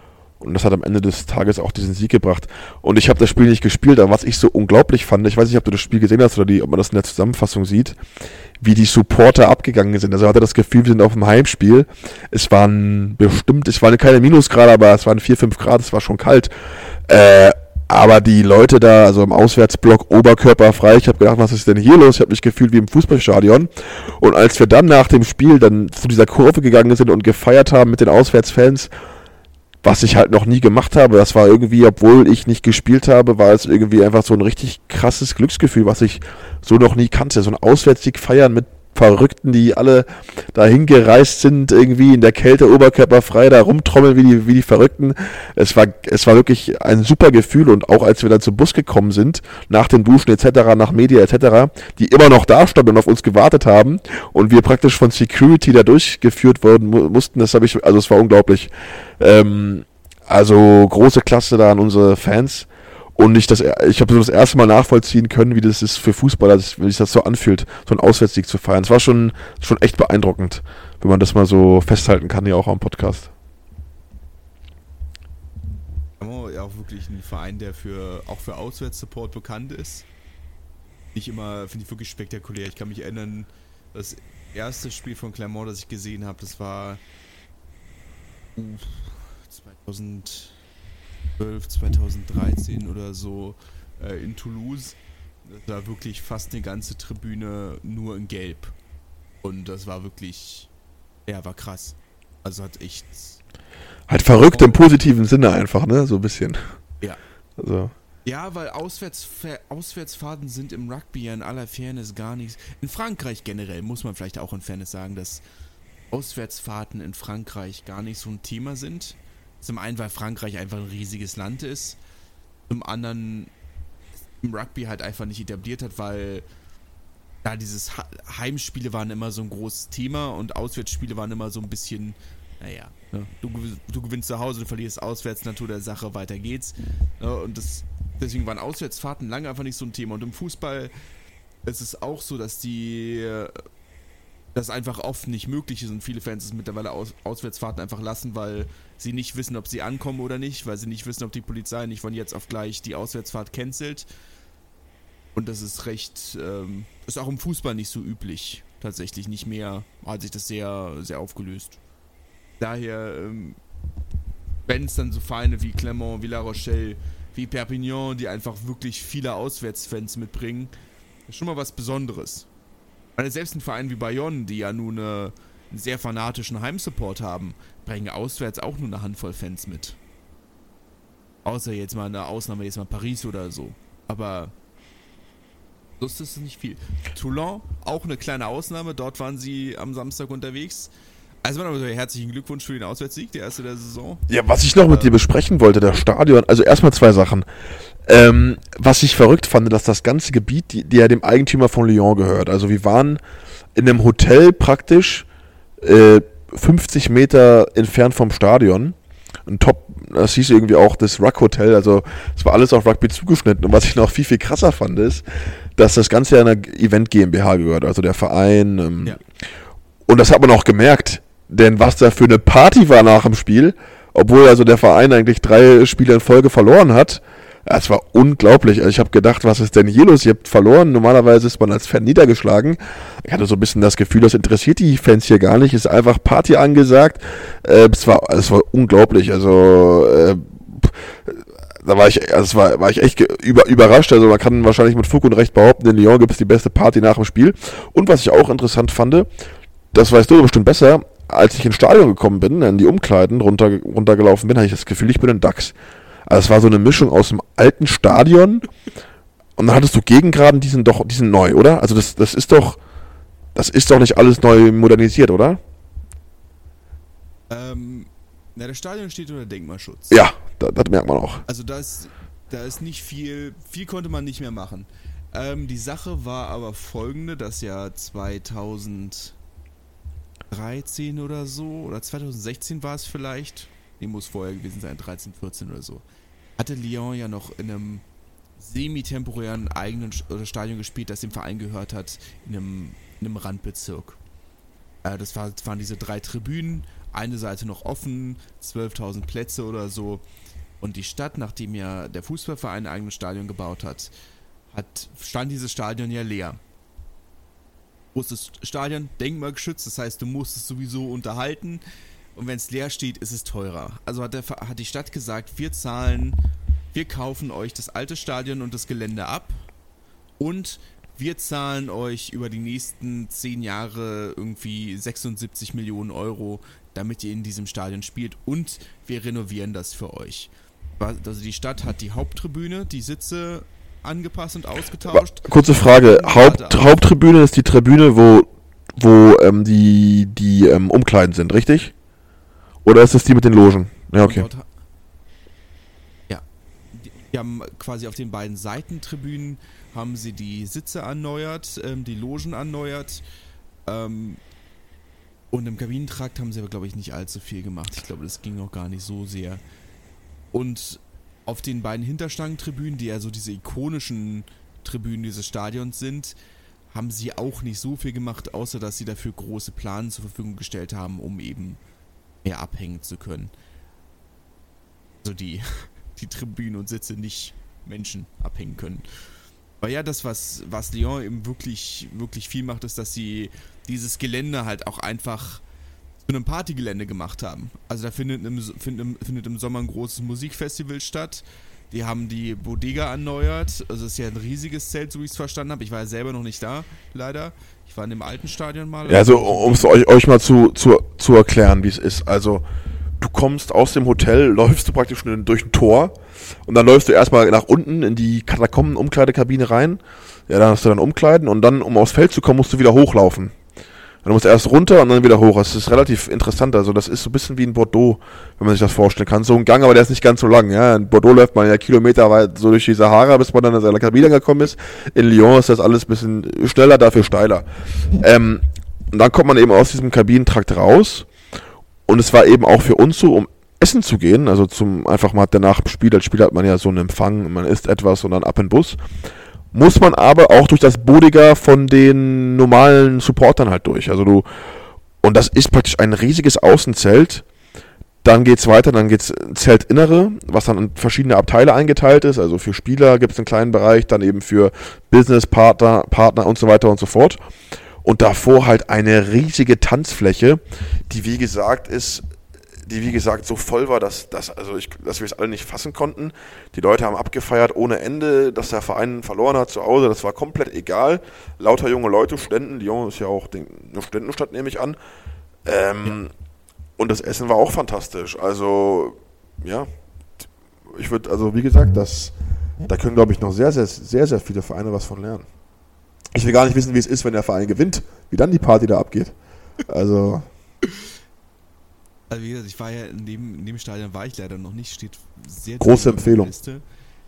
Und das hat am Ende des Tages auch diesen Sieg gebracht. Und ich habe das Spiel nicht gespielt, aber was ich so unglaublich fand, ich weiß nicht, ob du das Spiel gesehen hast oder die, ob man das in der Zusammenfassung sieht, wie die Supporter abgegangen sind. Also ich hatte das Gefühl, wir sind auf dem Heimspiel. Es waren bestimmt, es waren keine Minusgrade, aber es waren vier, fünf Grad, es war schon kalt. Äh, aber die Leute da, also im Auswärtsblock, oberkörperfrei, ich habe gedacht, was ist denn hier los? Ich habe mich gefühlt wie im Fußballstadion. Und als wir dann nach dem Spiel dann zu dieser Kurve gegangen sind und gefeiert haben mit den Auswärtsfans, was ich halt noch nie gemacht habe, das war irgendwie, obwohl ich nicht gespielt habe, war es irgendwie einfach so ein richtig krasses Glücksgefühl, was ich so noch nie kannte. So ein Auswärtssieg feiern mit Verrückten, die alle dahin gereist sind, irgendwie in der Kälte oberkörperfrei da rumtrommeln wie die, wie die Verrückten. Es war, es war wirklich ein super Gefühl, und auch als wir dann zum Bus gekommen sind, nach den Duschen et cetera, nach Media et cetera, die immer noch da standen und auf uns gewartet haben und wir praktisch von Security da durchgeführt wurden mu- mussten, das habe ich, also es war unglaublich. Ähm, also große Klasse da an unsere Fans. Und ich, das, ich habe so das erste Mal nachvollziehen können, wie das ist für Fußballer, wie sich das so anfühlt, so einen Auswärtssieg zu feiern. Es war schon, schon echt beeindruckend, wenn man das mal so festhalten kann, ja auch am Podcast. Ja, auch wirklich ein Verein, der für auch für Auswärtssupport bekannt ist. Nicht immer, finde ich wirklich spektakulär. Ich kann mich erinnern, das erste Spiel von Clermont, das ich gesehen habe, das war zweitausendzwölf, zweitausenddreizehn oder so äh, in Toulouse. Das war wirklich fast eine ganze Tribüne nur in Gelb. Und das war wirklich, ja, war krass. Also hat echt... Halt verrückt im positiven Sinne einfach, ne? So ein bisschen. Ja. Also. Ja, weil Auswärts, Auswärtsfahrten sind im Rugby ja in aller Fairness gar nichts. In Frankreich generell muss man vielleicht auch in Fairness sagen, dass Auswärtsfahrten in Frankreich gar nicht so ein Thema sind. Zum einen, weil Frankreich einfach ein riesiges Land ist. Zum anderen im Rugby halt einfach nicht etabliert hat, weil da dieses Heimspiele waren immer so ein großes Thema und Auswärtsspiele waren immer so ein bisschen, naja, ne? du, du gewinnst zu Hause, du verlierst auswärts, Natur der Sache, weiter geht's. Ne? Und das, deswegen waren Auswärtsfahrten lange einfach nicht so ein Thema. Und im Fußball ist es auch so, dass die das einfach oft nicht möglich ist und viele Fans es mittlerweile Aus, Auswärtsfahrten einfach lassen, weil sie nicht wissen, ob sie ankommen oder nicht, weil sie nicht wissen, ob die Polizei nicht von jetzt auf gleich die Auswärtsfahrt cancelt. Und das ist recht, ähm, ist auch im Fußball nicht so üblich. Tatsächlich nicht mehr, hat sich das sehr, sehr aufgelöst. Daher, ähm, wenn es dann so Vereine wie Clermont, wie La Rochelle, wie Perpignan, die einfach wirklich viele Auswärtsfans mitbringen, ist schon mal was Besonderes. Weil selbst ein Verein wie Bayonne, die ja nun eine, einen sehr fanatischen Heimsupport haben, bringen auswärts auch nur eine Handvoll Fans mit. Außer jetzt mal eine Ausnahme, jetzt mal Paris oder so. Aber so ist es nicht viel. Toulon, auch eine kleine Ausnahme, dort waren sie am Samstag unterwegs. Also also herzlichen Glückwunsch für den Auswärtssieg, der erste der Saison. Ja, was ich noch mit äh, dir besprechen wollte, das Stadion, also erstmal zwei Sachen. Ähm, was ich verrückt fand, dass das ganze Gebiet, die, die ja dem Eigentümer von Lyon gehört, also wir waren in einem Hotel praktisch äh, fünfzig Meter entfernt vom Stadion, ein Top, das hieß irgendwie auch das Ruck Hotel, also es war alles auf Rugby zugeschnitten, und was ich noch viel, viel krasser fand ist, dass das Ganze ja einer Event GmbH gehört, also der Verein, ähm, ja. Und das hat man auch gemerkt, denn was da für eine Party war nach dem Spiel, obwohl also der Verein eigentlich drei Spiele in Folge verloren hat, das war unglaublich. Also ich habe gedacht, was ist denn hier los? Ihr habt verloren. Normalerweise ist man als Fan niedergeschlagen. Ich hatte so ein bisschen das Gefühl, das interessiert die Fans hier gar nicht. Ist einfach Party angesagt. Äh, es war, es war unglaublich. Also äh, da war ich, also war, war ich echt über, überrascht. Also man kann wahrscheinlich mit Fug und Recht behaupten, in Lyon gibt es die beste Party nach dem Spiel. Und was ich auch interessant fand, das weißt du bestimmt besser, als ich ins Stadion gekommen bin, in die Umkleiden runter, runtergelaufen bin, hatte ich das Gefühl, ich bin ein Dachs. Also es war so eine Mischung aus dem alten Stadion und dann hattest du Gegengraden, die sind doch, die sind neu, oder? Also das, das ist doch, das ist doch nicht alles neu modernisiert, oder? Ähm, na, das Stadion steht unter Denkmalschutz. Ja, da, das merkt man auch. Also da ist, da ist nicht viel, viel konnte man nicht mehr machen. Ähm, die Sache war aber folgende, dass ja zweitausenddreizehn oder so, oder zweitausendsechzehn war es vielleicht, nee, muss vorher gewesen sein, dreizehn, vierzehn oder so, hatte Lyon ja noch in einem semi-temporären eigenen Stadion gespielt, das dem Verein gehört hat, in einem, in einem Randbezirk. Äh, das, war, das waren diese drei Tribünen, eine Seite noch offen, zwölftausend Plätze oder so. Und die Stadt, nachdem ja der Fußballverein ein eigenes Stadion gebaut hat, hat stand dieses Stadion ja leer. Großes Stadion, denkmalgeschützt, das heißt, du musst es sowieso unterhalten. Und wenn es leer steht, ist es teurer. Also hat, der, hat die Stadt gesagt, wir zahlen, wir kaufen euch das alte Stadion und das Gelände ab und wir zahlen euch über die nächsten zehn Jahre irgendwie sechsundsiebzig Millionen Euro, damit ihr in diesem Stadion spielt und wir renovieren das für euch. Also die Stadt hat die Haupttribüne, die Sitze angepasst und ausgetauscht. Aber, kurze Frage, Haupt, Haupttribüne ist die Tribüne, wo, wo ähm, die, die ähm, Umkleiden sind, richtig? Oder ist es die mit den Logen? Ja, okay. Ja, die, die haben quasi auf den beiden Seitentribünen haben sie die Sitze erneuert, ähm, die Logen erneuert ähm, und im Kabinentrakt haben sie aber, glaube ich, nicht allzu viel gemacht. Ich glaube, das ging noch gar nicht so sehr. Und auf den beiden Hinterstangentribünen, die ja so diese ikonischen Tribünen dieses Stadions sind, haben sie auch nicht so viel gemacht, außer dass sie dafür große Planen zur Verfügung gestellt haben, um eben mehr abhängen zu können. Also die, die Tribünen und Sitze nicht Menschen abhängen können. Aber ja, das, was, was Lyon eben wirklich, wirklich viel macht, ist, dass sie dieses Gelände halt auch einfach zu einem Partygelände gemacht haben. Also da findet im, findet, findet im Sommer ein großes Musikfestival statt. Die haben die Bodega erneuert. Also es ist ja ein riesiges Zelt, so wie ich es verstanden habe. Ich war ja selber noch nicht da, leider. Ich war in dem alten Stadion mal. Ja, also um es euch, euch mal zu, zu, zu erklären, wie es ist. Also du kommst aus dem Hotel, läufst du praktisch schon durch ein Tor und dann läufst du erstmal nach unten in die Katakomben-Umkleidekabine rein. Ja, dann hast du dann Umkleiden und dann, um aufs Feld zu kommen, musst du wieder hochlaufen. Du musst erst runter und dann wieder hoch. Das ist relativ interessant. Also das ist so ein bisschen wie in Bordeaux, wenn man sich das vorstellen kann. So ein Gang, aber der ist nicht ganz so lang. Ja, in Bordeaux läuft man ja kilometerweit so durch die Sahara, bis man dann in seiner Kabine angekommen ist. In Lyon ist das alles ein bisschen schneller, dafür steiler. Ähm, und dann kommt man eben aus diesem Kabinentrakt raus. Und es war eben auch für uns so, um essen zu gehen. Also zum einfach mal danach im Spiel. Als Spieler hat man ja so einen Empfang. Man isst etwas und dann ab in den Bus. Muss man aber auch durch das Bodega von den normalen Supportern halt durch. Also du, und das ist praktisch ein riesiges Außenzelt. Dann geht's weiter, dann geht's Zeltinnere, was dann in verschiedene Abteile eingeteilt ist. Also für Spieler gibt's einen kleinen Bereich, dann eben für Businesspartner, Partner und so weiter und so fort. Und davor halt eine riesige Tanzfläche, die wie gesagt ist, die wie gesagt so voll war, dass, dass, also ich, dass wir es alle nicht fassen konnten. Die Leute haben abgefeiert ohne Ende, dass der Verein verloren hat zu Hause. Das war komplett egal. Lauter junge Leute, Studenten. Lyon ist ja auch eine Studentenstadt, nehme ich an. Ähm, ja. Und das Essen war auch fantastisch. Also, ja, ich würde, also wie gesagt, das, da können, glaube ich, noch sehr, sehr, sehr, sehr viele Vereine was von lernen. Ich will gar nicht wissen, wie es ist, wenn der Verein gewinnt, wie dann die Party da abgeht. Also... Also wie gesagt, ich war ja in dem, in dem Stadion war ich leider noch nicht, steht sehr große Empfehlung. Also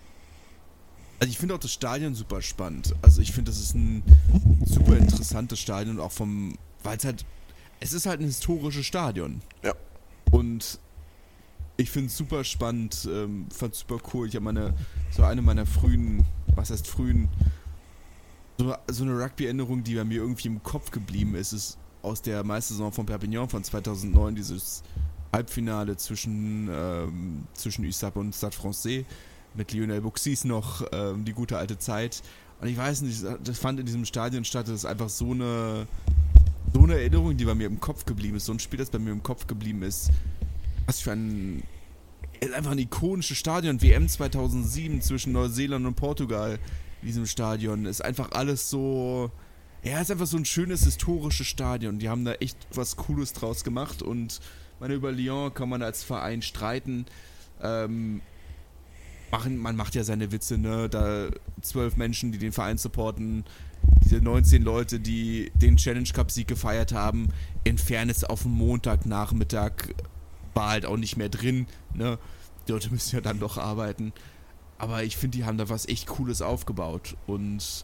ich finde auch das Stadion super spannend. Also ich finde, das ist ein super interessantes Stadion, auch vom, weil es halt, es ist halt ein historisches Stadion. Ja. Und ich finde es super spannend, ähm, fand es super cool. Ich habe meine, so eine meiner frühen, was heißt frühen, so, so eine Rugby-Änderung, die bei mir irgendwie im Kopf geblieben ist, ist aus der Meistersaison von Perpignan von zweitausendneun, dieses Halbfinale zwischen, ähm, zwischen U S A P und Stade Francais mit Lionel Bouxis noch, ähm, die gute alte Zeit. Und ich weiß nicht, das fand in diesem Stadion statt, das ist einfach so eine, so eine Erinnerung, die bei mir im Kopf geblieben ist, so ein Spiel, das bei mir im Kopf geblieben ist. Was für ein, ist einfach ein ikonisches Stadion, W M zweitausendsieben zwischen Neuseeland und Portugal in diesem Stadion, ist einfach alles so... Ja, es ist einfach so ein schönes historisches Stadion. Die haben da echt was Cooles draus gemacht und meine, über Lyon kann man als Verein streiten. Ähm, machen, man macht ja seine Witze, ne? Da zwölf Menschen, die den Verein supporten, diese neunzehn Leute, die den Challenge Cup Sieg gefeiert haben, in Fairness auf dem Montagnachmittag war halt auch nicht mehr drin, ne? Die Leute müssen ja dann doch arbeiten. Aber ich finde, die haben da was echt Cooles aufgebaut und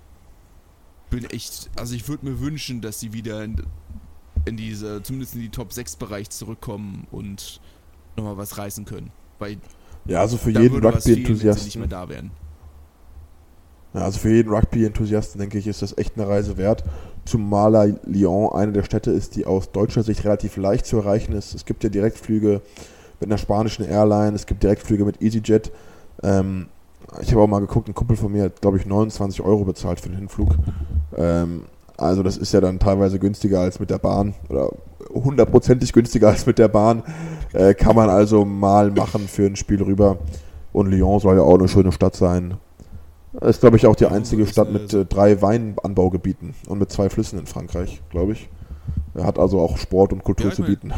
bin echt, also ich würde mir wünschen, dass sie wieder in, in diese, zumindest in die Top sechs Bereich zurückkommen und nochmal was reißen können. Weil ja, also für jeden Rugby-Enthusiasten nicht mehr da wären. Ja, also für jeden Rugby-Enthusiasten, denke ich, ist das echt eine Reise wert. zumal Lyon eine der Städte ist, die aus deutscher Sicht relativ leicht zu erreichen ist. Es gibt ja Direktflüge mit einer spanischen Airline, es gibt Direktflüge mit EasyJet. Ähm, ich habe auch mal geguckt, ein Kumpel von mir hat, glaube ich, neunundzwanzig Euro bezahlt für den Hinflug. Ähm, also das ist ja dann teilweise günstiger als mit der Bahn oder hundertprozentig günstiger als mit der Bahn. Äh, kann man also mal machen für ein Spiel rüber. Und Lyon soll ja auch eine schöne Stadt sein. Ist, glaube ich, auch die einzige Stadt mit äh, drei Weinanbaugebieten und mit zwei Flüssen in Frankreich, glaube ich. Er hat also auch Sport und Kultur Ja, ich zu mein, bieten.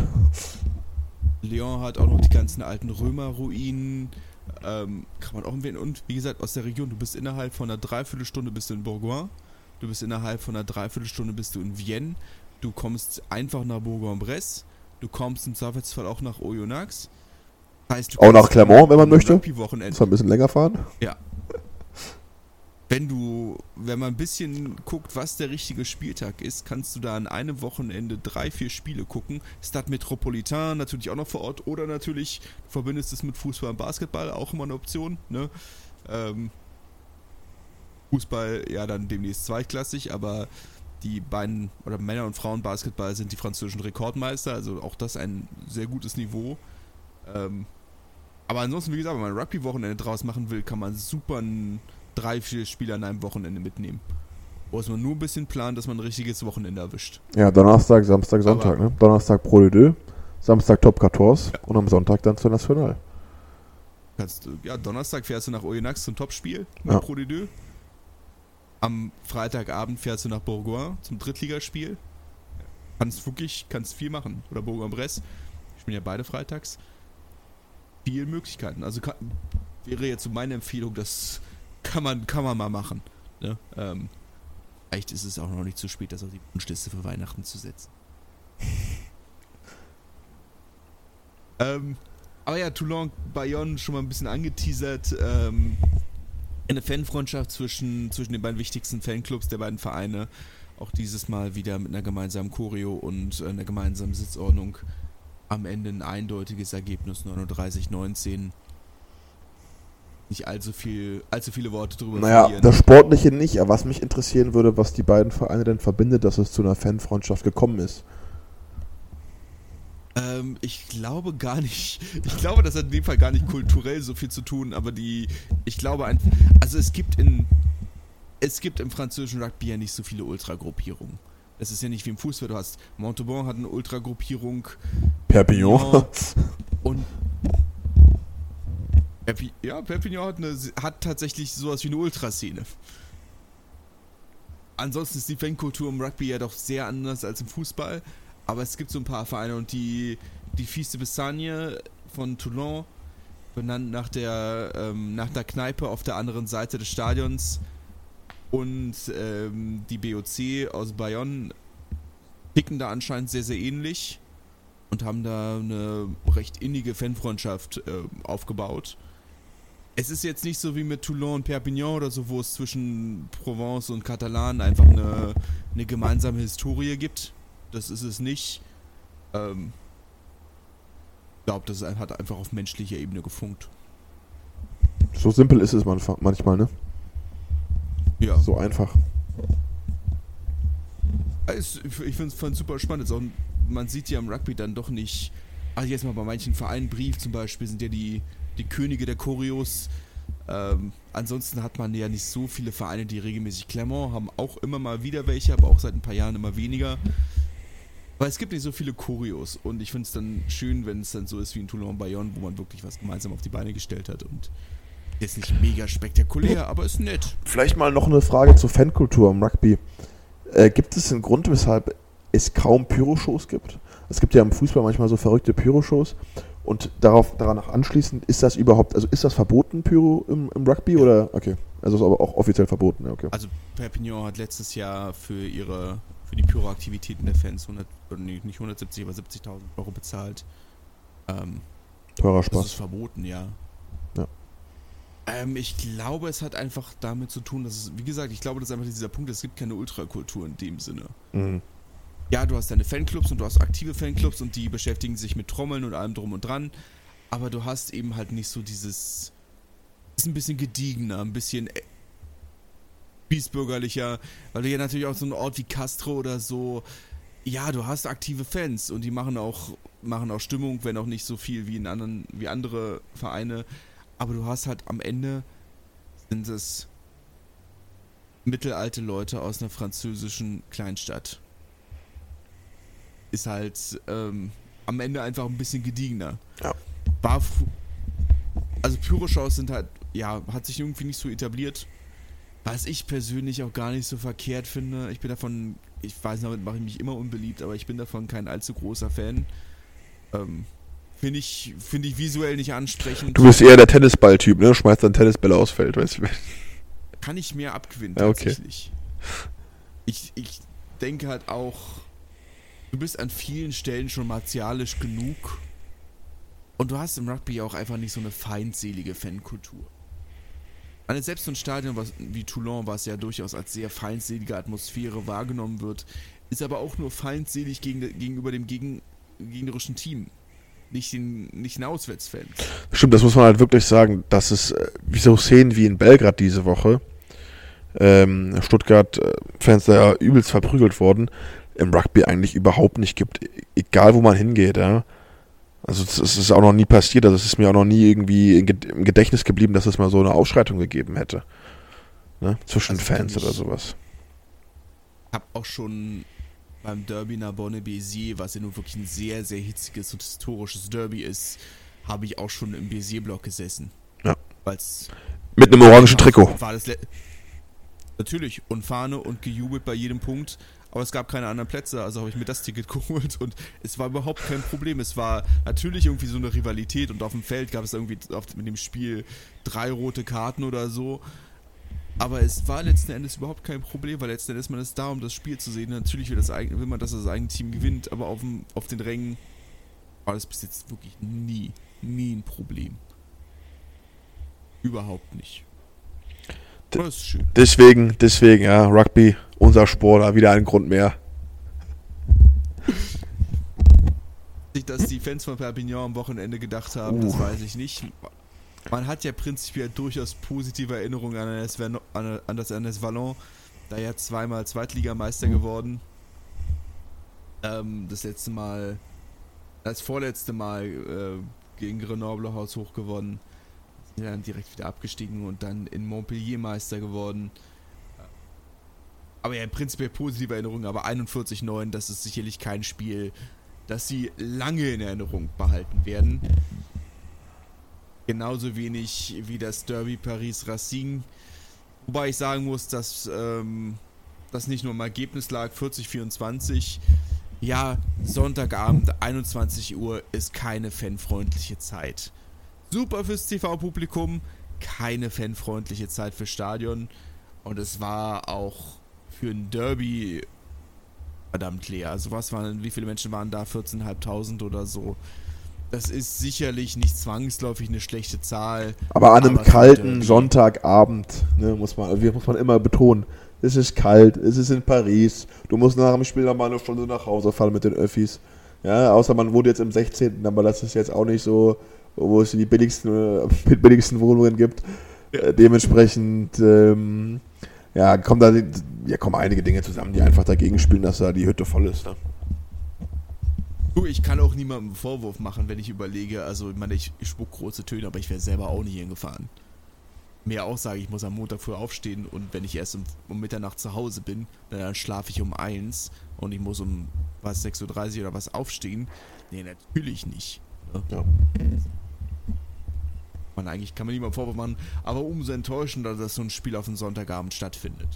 Lyon hat auch noch die ganzen alten Römerruinen. Ähm, kann man auch erwähnen. Und wie gesagt, aus der Region, du bist innerhalb von einer Dreiviertelstunde bist du in Bourgoin. Du bist innerhalb von einer Dreiviertelstunde bist du in Vienne. Du kommst einfach nach Bourg-en-Bresse. Du kommst im Zweifelsfall auch nach Oyonnax. Heißt, du auch nach Clermont, wenn man ein möchte. Rugby-Wochenende. Muss man ein bisschen länger fahren. Ja. Wenn du, wenn man ein bisschen guckt, was der richtige Spieltag ist, kannst du da an einem Wochenende drei, vier Spiele gucken. Stade Metropolitain natürlich auch noch vor Ort oder natürlich du verbindest es mit Fußball und Basketball, auch immer eine Option. Ne? Ähm, Fußball ja dann demnächst zweitklassig, aber die beiden oder Männer- und Frauenbasketball sind die französischen Rekordmeister, also auch das ein sehr gutes Niveau. Ähm, aber ansonsten, wie gesagt, wenn man ein Rugby-Wochenende draus machen will, kann man super ein drei, vier Spiele an einem Wochenende mitnehmen. Wo es man nur ein bisschen plant, dass man ein richtiges Wochenende erwischt. Ja, Donnerstag, Samstag, Sonntag, Aber, ne? Donnerstag Pro de Deux, Samstag Top vierzehn ja. und am Sonntag dann zur National. Kannst du, ja, Donnerstag fährst du nach Oyonnax zum Topspiel mit Ja. Pro de Deux. Am Freitagabend fährst du nach Bourgoin zum Drittligaspiel. Kannst wirklich, kannst viel machen. Oder Bourg-en-Bresse. Ich bin ja beide freitags. Viele Möglichkeiten. Also kann, wäre jetzt so meine Empfehlung, das kann man, kann man mal machen. Ne? Ähm, vielleicht ist es auch noch nicht zu spät, das auf die Wunschliste für Weihnachten zu setzen. ähm, aber ja, Toulon, Bayonne schon mal ein bisschen angeteasert. Ähm, eine Fanfreundschaft zwischen, zwischen den beiden wichtigsten Fanclubs der beiden Vereine. Auch dieses Mal wieder mit einer gemeinsamen Choreo und einer gemeinsamen Sitzordnung. Am Ende ein eindeutiges Ergebnis, neununddreißig neunzehn. Nicht allzu viel, allzu viele Worte drüber Naja, verlieren. das Sportliche nicht, aber was mich interessieren würde, was die beiden Vereine denn verbindet, dass es zu einer Fanfreundschaft gekommen ist. Ähm, ich glaube gar nicht. Ich glaube, das hat in dem Fall gar nicht kulturell so viel zu tun, aber die, ich glaube einfach, also es gibt in, es gibt im französischen Rugby ja nicht so viele Ultragruppierungen. Es ist ja nicht wie im Fußball, du hast Montauban hat eine Ultragruppierung. Perpignan. Und Perpi- ja, Perpignan hat, eine, hat tatsächlich sowas wie eine Ultraszene. Ansonsten ist die Fankultur im Rugby ja doch sehr anders als im Fußball. Aber es gibt so ein paar Vereine und die, die Fils de Bessagne von Toulon, benannt nach der, ähm, nach der Kneipe auf der anderen Seite des Stadions, und ähm, die B O C aus Bayonne ticken da anscheinend sehr, sehr ähnlich und haben da eine recht innige Fanfreundschaft äh, aufgebaut. Es ist jetzt nicht so wie mit Toulon und Perpignan oder so, wo es zwischen Provence und Katalan einfach eine, eine gemeinsame Historie gibt. Das ist es nicht. Ähm, ich glaube, das hat einfach auf menschlicher Ebene gefunkt. So simpel ist es manchmal, ne? Ja. So einfach. Es, ich finde es super spannend. Auch, man sieht ja im Rugby dann doch nicht. Also jetzt mal bei manchen Vereinen, Brief zum Beispiel, sind ja die, die Könige der Choreos. Ähm, ansonsten hat man ja nicht so viele Vereine, die regelmäßig Clermont haben. Auch immer mal wieder welche, aber auch seit ein paar Jahren immer weniger. Weil es gibt nicht so viele Choreos. Und ich finde es dann schön, wenn es dann so ist wie in Toulon Bayonne, wo man wirklich was gemeinsam auf die Beine gestellt hat. Und ist nicht mega spektakulär, aber ist nett. Vielleicht mal noch eine Frage zur Fankultur im Rugby. Äh, gibt es einen Grund, weshalb es kaum Pyro-Shows gibt? Es gibt ja im Fußball manchmal so verrückte Pyro-Shows. Und darauf, daran anschließend, ist das überhaupt, also ist das verboten, Pyro im, im Rugby? Ja. Oder? Okay. Also ist aber auch offiziell verboten, ja, okay. Also Perpignan hat letztes Jahr für ihre, für die Pyro-Aktivitäten der Fans hundert, nee, nicht hundertsiebzig, aber siebzigtausend Euro bezahlt. Ähm, Teurer Spaß. Das ist verboten, ja. Ja. Ähm, ich glaube, es hat einfach damit zu tun, dass es, wie gesagt, ich glaube, das ist einfach dieser Punkt, es gibt keine Ultrakultur in dem Sinne. Mhm. Ja, du hast deine Fanclubs und du hast aktive Fanclubs und die beschäftigen sich mit Trommeln und allem drum und dran, aber du hast eben halt nicht so dieses, ist ein bisschen gediegener, ein bisschen spießbürgerlicher, weil du ja natürlich auch so einen Ort wie Castro oder so, ja, du hast aktive Fans und die machen auch, machen auch Stimmung, wenn auch nicht so viel wie in anderen, wie andere Vereine, aber du hast halt am Ende sind es mittelalte Leute aus einer französischen Kleinstadt. Ist halt ähm, am Ende einfach ein bisschen gediegener. Ja. War fr- also Pyroshows sind halt, ja, hat sich irgendwie nicht so etabliert. Was ich persönlich auch gar nicht so verkehrt finde. Ich bin davon, ich weiß, damit mache ich mich immer unbeliebt, aber ich bin davon kein allzu großer Fan. Ähm, finde ich, finde ich visuell nicht ansprechend. Du bist eher der Tennisball-Typ, ne? Schmeißt dann Tennisbälle aufs Feld, weißt du? Kann ich mir abgewinnen, Ja, okay. tatsächlich. Ich, ich denke halt auch, du bist an vielen Stellen schon martialisch genug und du hast im Rugby auch einfach nicht so eine feindselige Fankultur. Also selbst so ein Stadion was, wie Toulon, was ja durchaus als sehr feindselige Atmosphäre wahrgenommen wird, ist aber auch nur feindselig gegen, gegenüber dem gegen, gegnerischen Team. Nicht den, nicht den Auswärtsfans. Stimmt, das muss man halt wirklich sagen, dass es, äh, wie so Szenen wie in Belgrad diese Woche, ähm, Stuttgart-Fans da ja übelst verprügelt wurden, im Rugby eigentlich überhaupt nicht gibt. E- Egal, wo man hingeht, ja. Also es es ist auch noch nie passiert, also es ist mir auch noch nie irgendwie in Ged- im Gedächtnis geblieben, dass es mal so eine Ausschreitung gegeben hätte. Ne? Zwischen Also Fans ich- oder sowas. Hab auch schon beim Derby Narbonne-Béziers, was ja nun wirklich ein sehr, sehr hitziges und historisches Derby ist, habe ich auch schon im Béziers-Block gesessen. Ja. Weil's Mit einem orangen Trikot. war das le- Natürlich, und Fahne und gejubelt bei jedem Punkt, aber es gab keine anderen Plätze, also habe ich mir das Ticket geholt und es war überhaupt kein Problem. Es war natürlich irgendwie so eine Rivalität und auf dem Feld gab es irgendwie auf, mit dem Spiel drei rote Karten oder so. Aber es war letzten Endes überhaupt kein Problem, weil letzten Endes man ist da, um das Spiel zu sehen. Natürlich will, das eigene, will man, dass das eigene Team gewinnt, aber auf, dem, auf den Rängen war das bis jetzt wirklich nie, nie ein Problem. Überhaupt nicht. D- Aber das ist schön. Deswegen, deswegen, ja, Rugby, unser Sport, da wieder ein Grund mehr. Nicht, dass die Fans von Perpignan am Wochenende gedacht haben, das Uh. weiß ich nicht. Man hat ja prinzipiell durchaus positive Erinnerungen an das, Verno- an an das, an das Vallon, da ja zweimal Zweitligameister geworden. Ähm, das letzte Mal, das vorletzte Mal äh, gegen Grenoble haushoch gewonnen. Sind dann direkt wieder abgestiegen und dann in Montpellier Meister geworden. Aber ja, prinzipiell positive Erinnerungen, aber einundvierzig neun, das ist sicherlich kein Spiel, das sie lange in Erinnerung behalten werden. Genauso wenig wie das Derby Paris-Racing. Wobei ich sagen muss, dass ähm, das nicht nur im Ergebnis lag, vierzig vierundzwanzig. Ja, Sonntagabend, einundzwanzig Uhr ist keine fanfreundliche Zeit. Super fürs T V-Publikum, keine fanfreundliche Zeit fürs Stadion. Und es war auch für ein Derby verdammt leer. Also was waren, wie viele Menschen waren da? vierzehntausendfünfhundert oder so. Das ist sicherlich nicht zwangsläufig eine schlechte Zahl. Aber an einem aber für ein kalten Derby- Sonntagabend, ne, muss man, muss man immer betonen, es ist kalt, es ist in Paris, du musst nach dem Spiel noch mal eine Stunde nach Hause fahren mit den Öffis. Ja, außer man wohnt jetzt im sechzehnten, aber das ist jetzt auch nicht so, wo es die billigsten, äh, billigsten Wohnungen gibt. Ja. Äh, dementsprechend, ähm, ja, kommen da ja, kommen einige Dinge zusammen, die einfach dagegen spielen, dass da die Hütte voll ist. Ne? Du, ich kann auch niemandem einen Vorwurf machen, wenn ich überlege, also ich meine, ich, ich spuck große Töne, aber ich wäre selber auch nicht hingefahren. Mir auch sage, ich muss am Montag früh aufstehen und wenn ich erst um, um Mitternacht zu Hause bin, dann schlafe ich um eins und ich muss um was sechs Uhr dreißig oder was aufstehen. Nee, natürlich nicht. Ne? Ja. Man, eigentlich kann man niemandem Vorwurf machen, aber umso enttäuschender, dass so ein Spiel auf einen Sonntagabend stattfindet.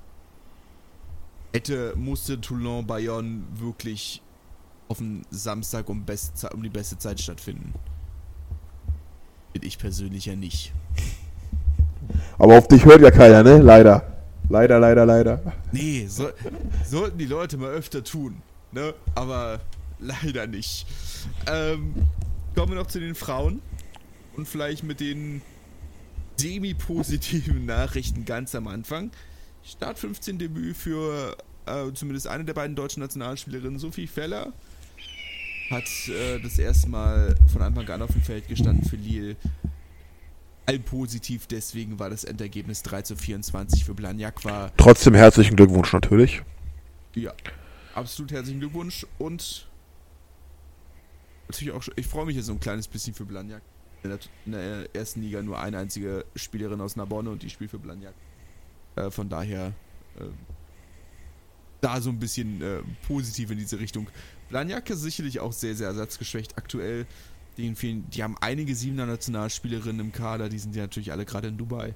Hätte, musste Toulon-Bayonne wirklich auf den Samstag um, beste, um die beste Zeit stattfinden. Bin ich persönlich ja nicht. Aber auf dich hört ja keiner, ne? Leider. Leider, leider, leider. Nee, so, sollten die Leute mal öfter tun, ne? Aber leider nicht. Ähm, kommen wir noch zu den Frauen und vielleicht mit den semi-positiven Nachrichten ganz am Anfang. Start fünfzehn Debüt für äh, zumindest eine der beiden deutschen Nationalspielerinnen, Sophie Feller. Hat äh, das erste Mal von Anfang an auf dem Feld gestanden für Lille. allpositiv, deswegen war das Endergebnis drei zu vierundzwanzig für Blagnac. War Trotzdem herzlichen Glückwunsch natürlich. Ja, absolut herzlichen Glückwunsch und natürlich auch, ich freue mich jetzt so ein kleines bisschen für Blagnac. In der, in der ersten Liga nur eine einzige Spielerin aus Narbonne und die spielt für Blagnac. Äh, von daher äh, da so ein bisschen äh, positiv in diese Richtung. Blagnac ist sicherlich auch sehr, sehr ersatzgeschwächt aktuell. Die, vielen, die haben einige Siebener Nationalspielerinnen im Kader, die sind ja natürlich alle gerade in Dubai.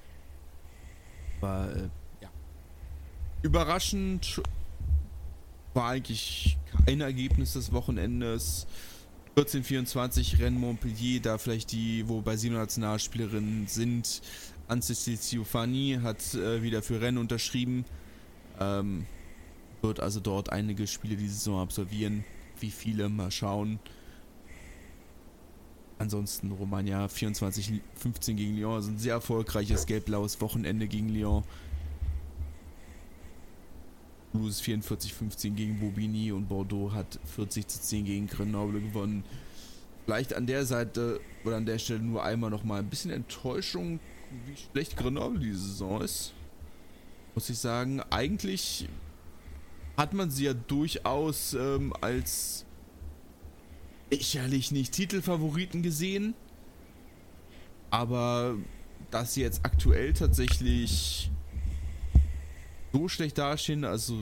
Aber äh, ja. Überraschend war eigentlich kein Ergebnis des Wochenendes. vierzehn vierundzwanzig Rennes Montpellier, da vielleicht die, wo bei sieben Nationalspielerinnen sind. Anne-Cécile Ciofani hat äh, wieder für Rennes unterschrieben. Ähm, wird also dort einige Spiele die Saison absolvieren. Wie viele, mal schauen. Ansonsten Romagna vierundzwanzig fünfzehn gegen Lyon. Also ein sehr erfolgreiches gelb-blaues Wochenende gegen Lyon. Toulouse vierundvierzig fünfzehn gegen Bobigny und Bordeaux hat vierzig zu zehn gegen Grenoble gewonnen. Vielleicht an der Seite oder an der Stelle nur einmal nochmal ein bisschen Enttäuschung, wie schlecht Grenoble diese Saison ist. Muss ich sagen, eigentlich hat man sie ja durchaus ähm, als sicherlich nicht Titelfavoriten gesehen. Aber dass sie jetzt aktuell tatsächlich so schlecht dastehen, also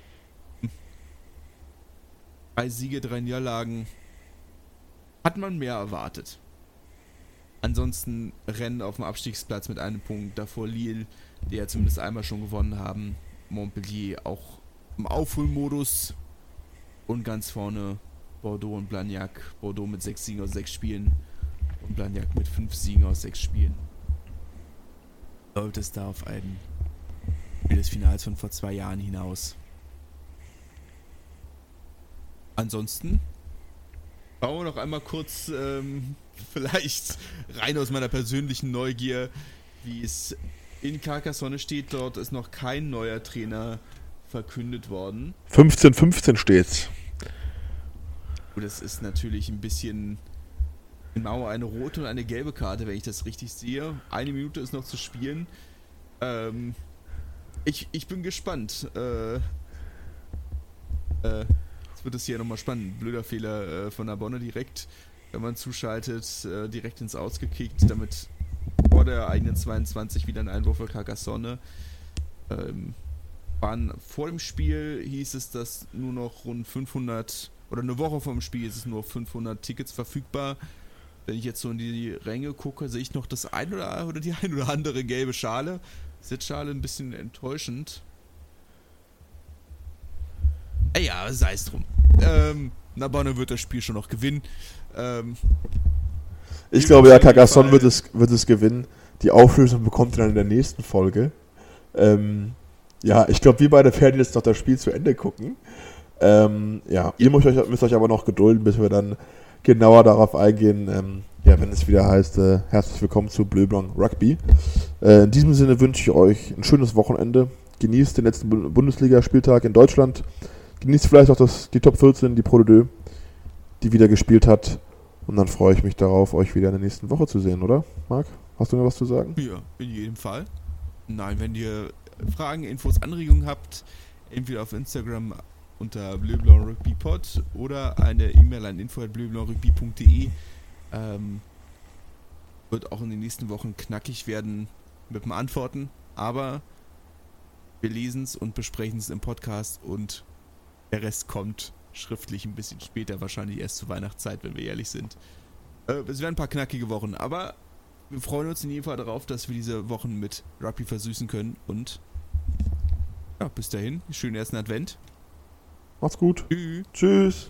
drei Siege, drei Niederlagen, hat man mehr erwartet. Ansonsten Rennes auf dem Abstiegsplatz mit einem Punkt, davor Lille, die ja zumindest einmal schon gewonnen haben, Montpellier auch im Aufholmodus und ganz vorne Bordeaux und Blagnac, Bordeaux mit sechs Siegen aus sechs Spielen und Blagnac mit fünf Siegen aus sechs Spielen. Läuft es da auf ein Spiel des Finals von vor zwei Jahren hinaus. Ansonsten schauen wir noch einmal kurz, ähm, vielleicht rein aus meiner persönlichen Neugier, wie es in Carcassonne steht. Dort ist noch kein neuer Trainer verkündet worden. fünfzehn fünfzehn steht's. Und das ist natürlich ein bisschen genau eine rote und eine gelbe Karte, wenn ich das richtig sehe. Eine Minute ist noch zu spielen. Ähm, ich, ich bin gespannt. Äh, äh, jetzt wird es hier nochmal spannend. Blöder Fehler äh, von Narbonne direkt, wenn man zuschaltet, äh, direkt ins Aus gekickt, damit vor der eigenen zweiundzwanzig wieder ein Einwurf für Carcassonne. Ähm, waren, vor dem Spiel hieß es, dass nur noch rund fünfhundert, oder eine Woche vor dem Spiel ist es nur fünfhundert Tickets verfügbar. Wenn ich jetzt so in die Ränge gucke, sehe ich noch das ein oder, oder die ein oder andere gelbe Schale. Sitzschale ein bisschen enttäuschend. Ey, ja, sei es drum. Ähm, Narbonne wird das Spiel schon noch gewinnen. Ähm, ich glaube ja, Carcassonne wird es, wird es gewinnen. Die Auflösung bekommt ihr dann in der nächsten Folge. Ähm, ja, ich glaube, wir beide werden jetzt noch das Spiel zu Ende gucken. Ähm, ja, ihr müsst euch, müsst euch aber noch gedulden, bis wir dann genauer darauf eingehen, ähm, ja, wenn es wieder heißt, äh, herzlich willkommen zu Bleu Blanc Rugby. Äh, in diesem Sinne wünsche ich euch ein schönes Wochenende. Genießt den letzten Bu- Bundesliga-Spieltag in Deutschland. Genießt vielleicht auch das, die Top vierzehn, die Pro de Deux, die wieder gespielt hat. Und dann freue ich mich darauf, euch wieder in der nächsten Woche zu sehen, oder? Marc, hast du noch was zu sagen? Ja, in jedem Fall. Nein, wenn ihr Fragen, Infos, Anregungen habt, entweder auf Instagram unter Bleu Blanc Rugby Pod oder eine E-Mail an info at bleu blanc rugby punkt de. Ähm, wird auch in den nächsten Wochen knackig werden mit dem Antworten, aber wir lesen es und besprechen es im Podcast und der Rest kommt schriftlich ein bisschen später, wahrscheinlich erst zur Weihnachtszeit, wenn wir ehrlich sind. Äh, es werden ein paar knackige Wochen, aber wir freuen uns in jedem Fall darauf, dass wir diese Wochen mit Rugby versüßen können und ja, bis dahin, schönen ersten Advent. Macht's gut. Tschüss. Tschüss.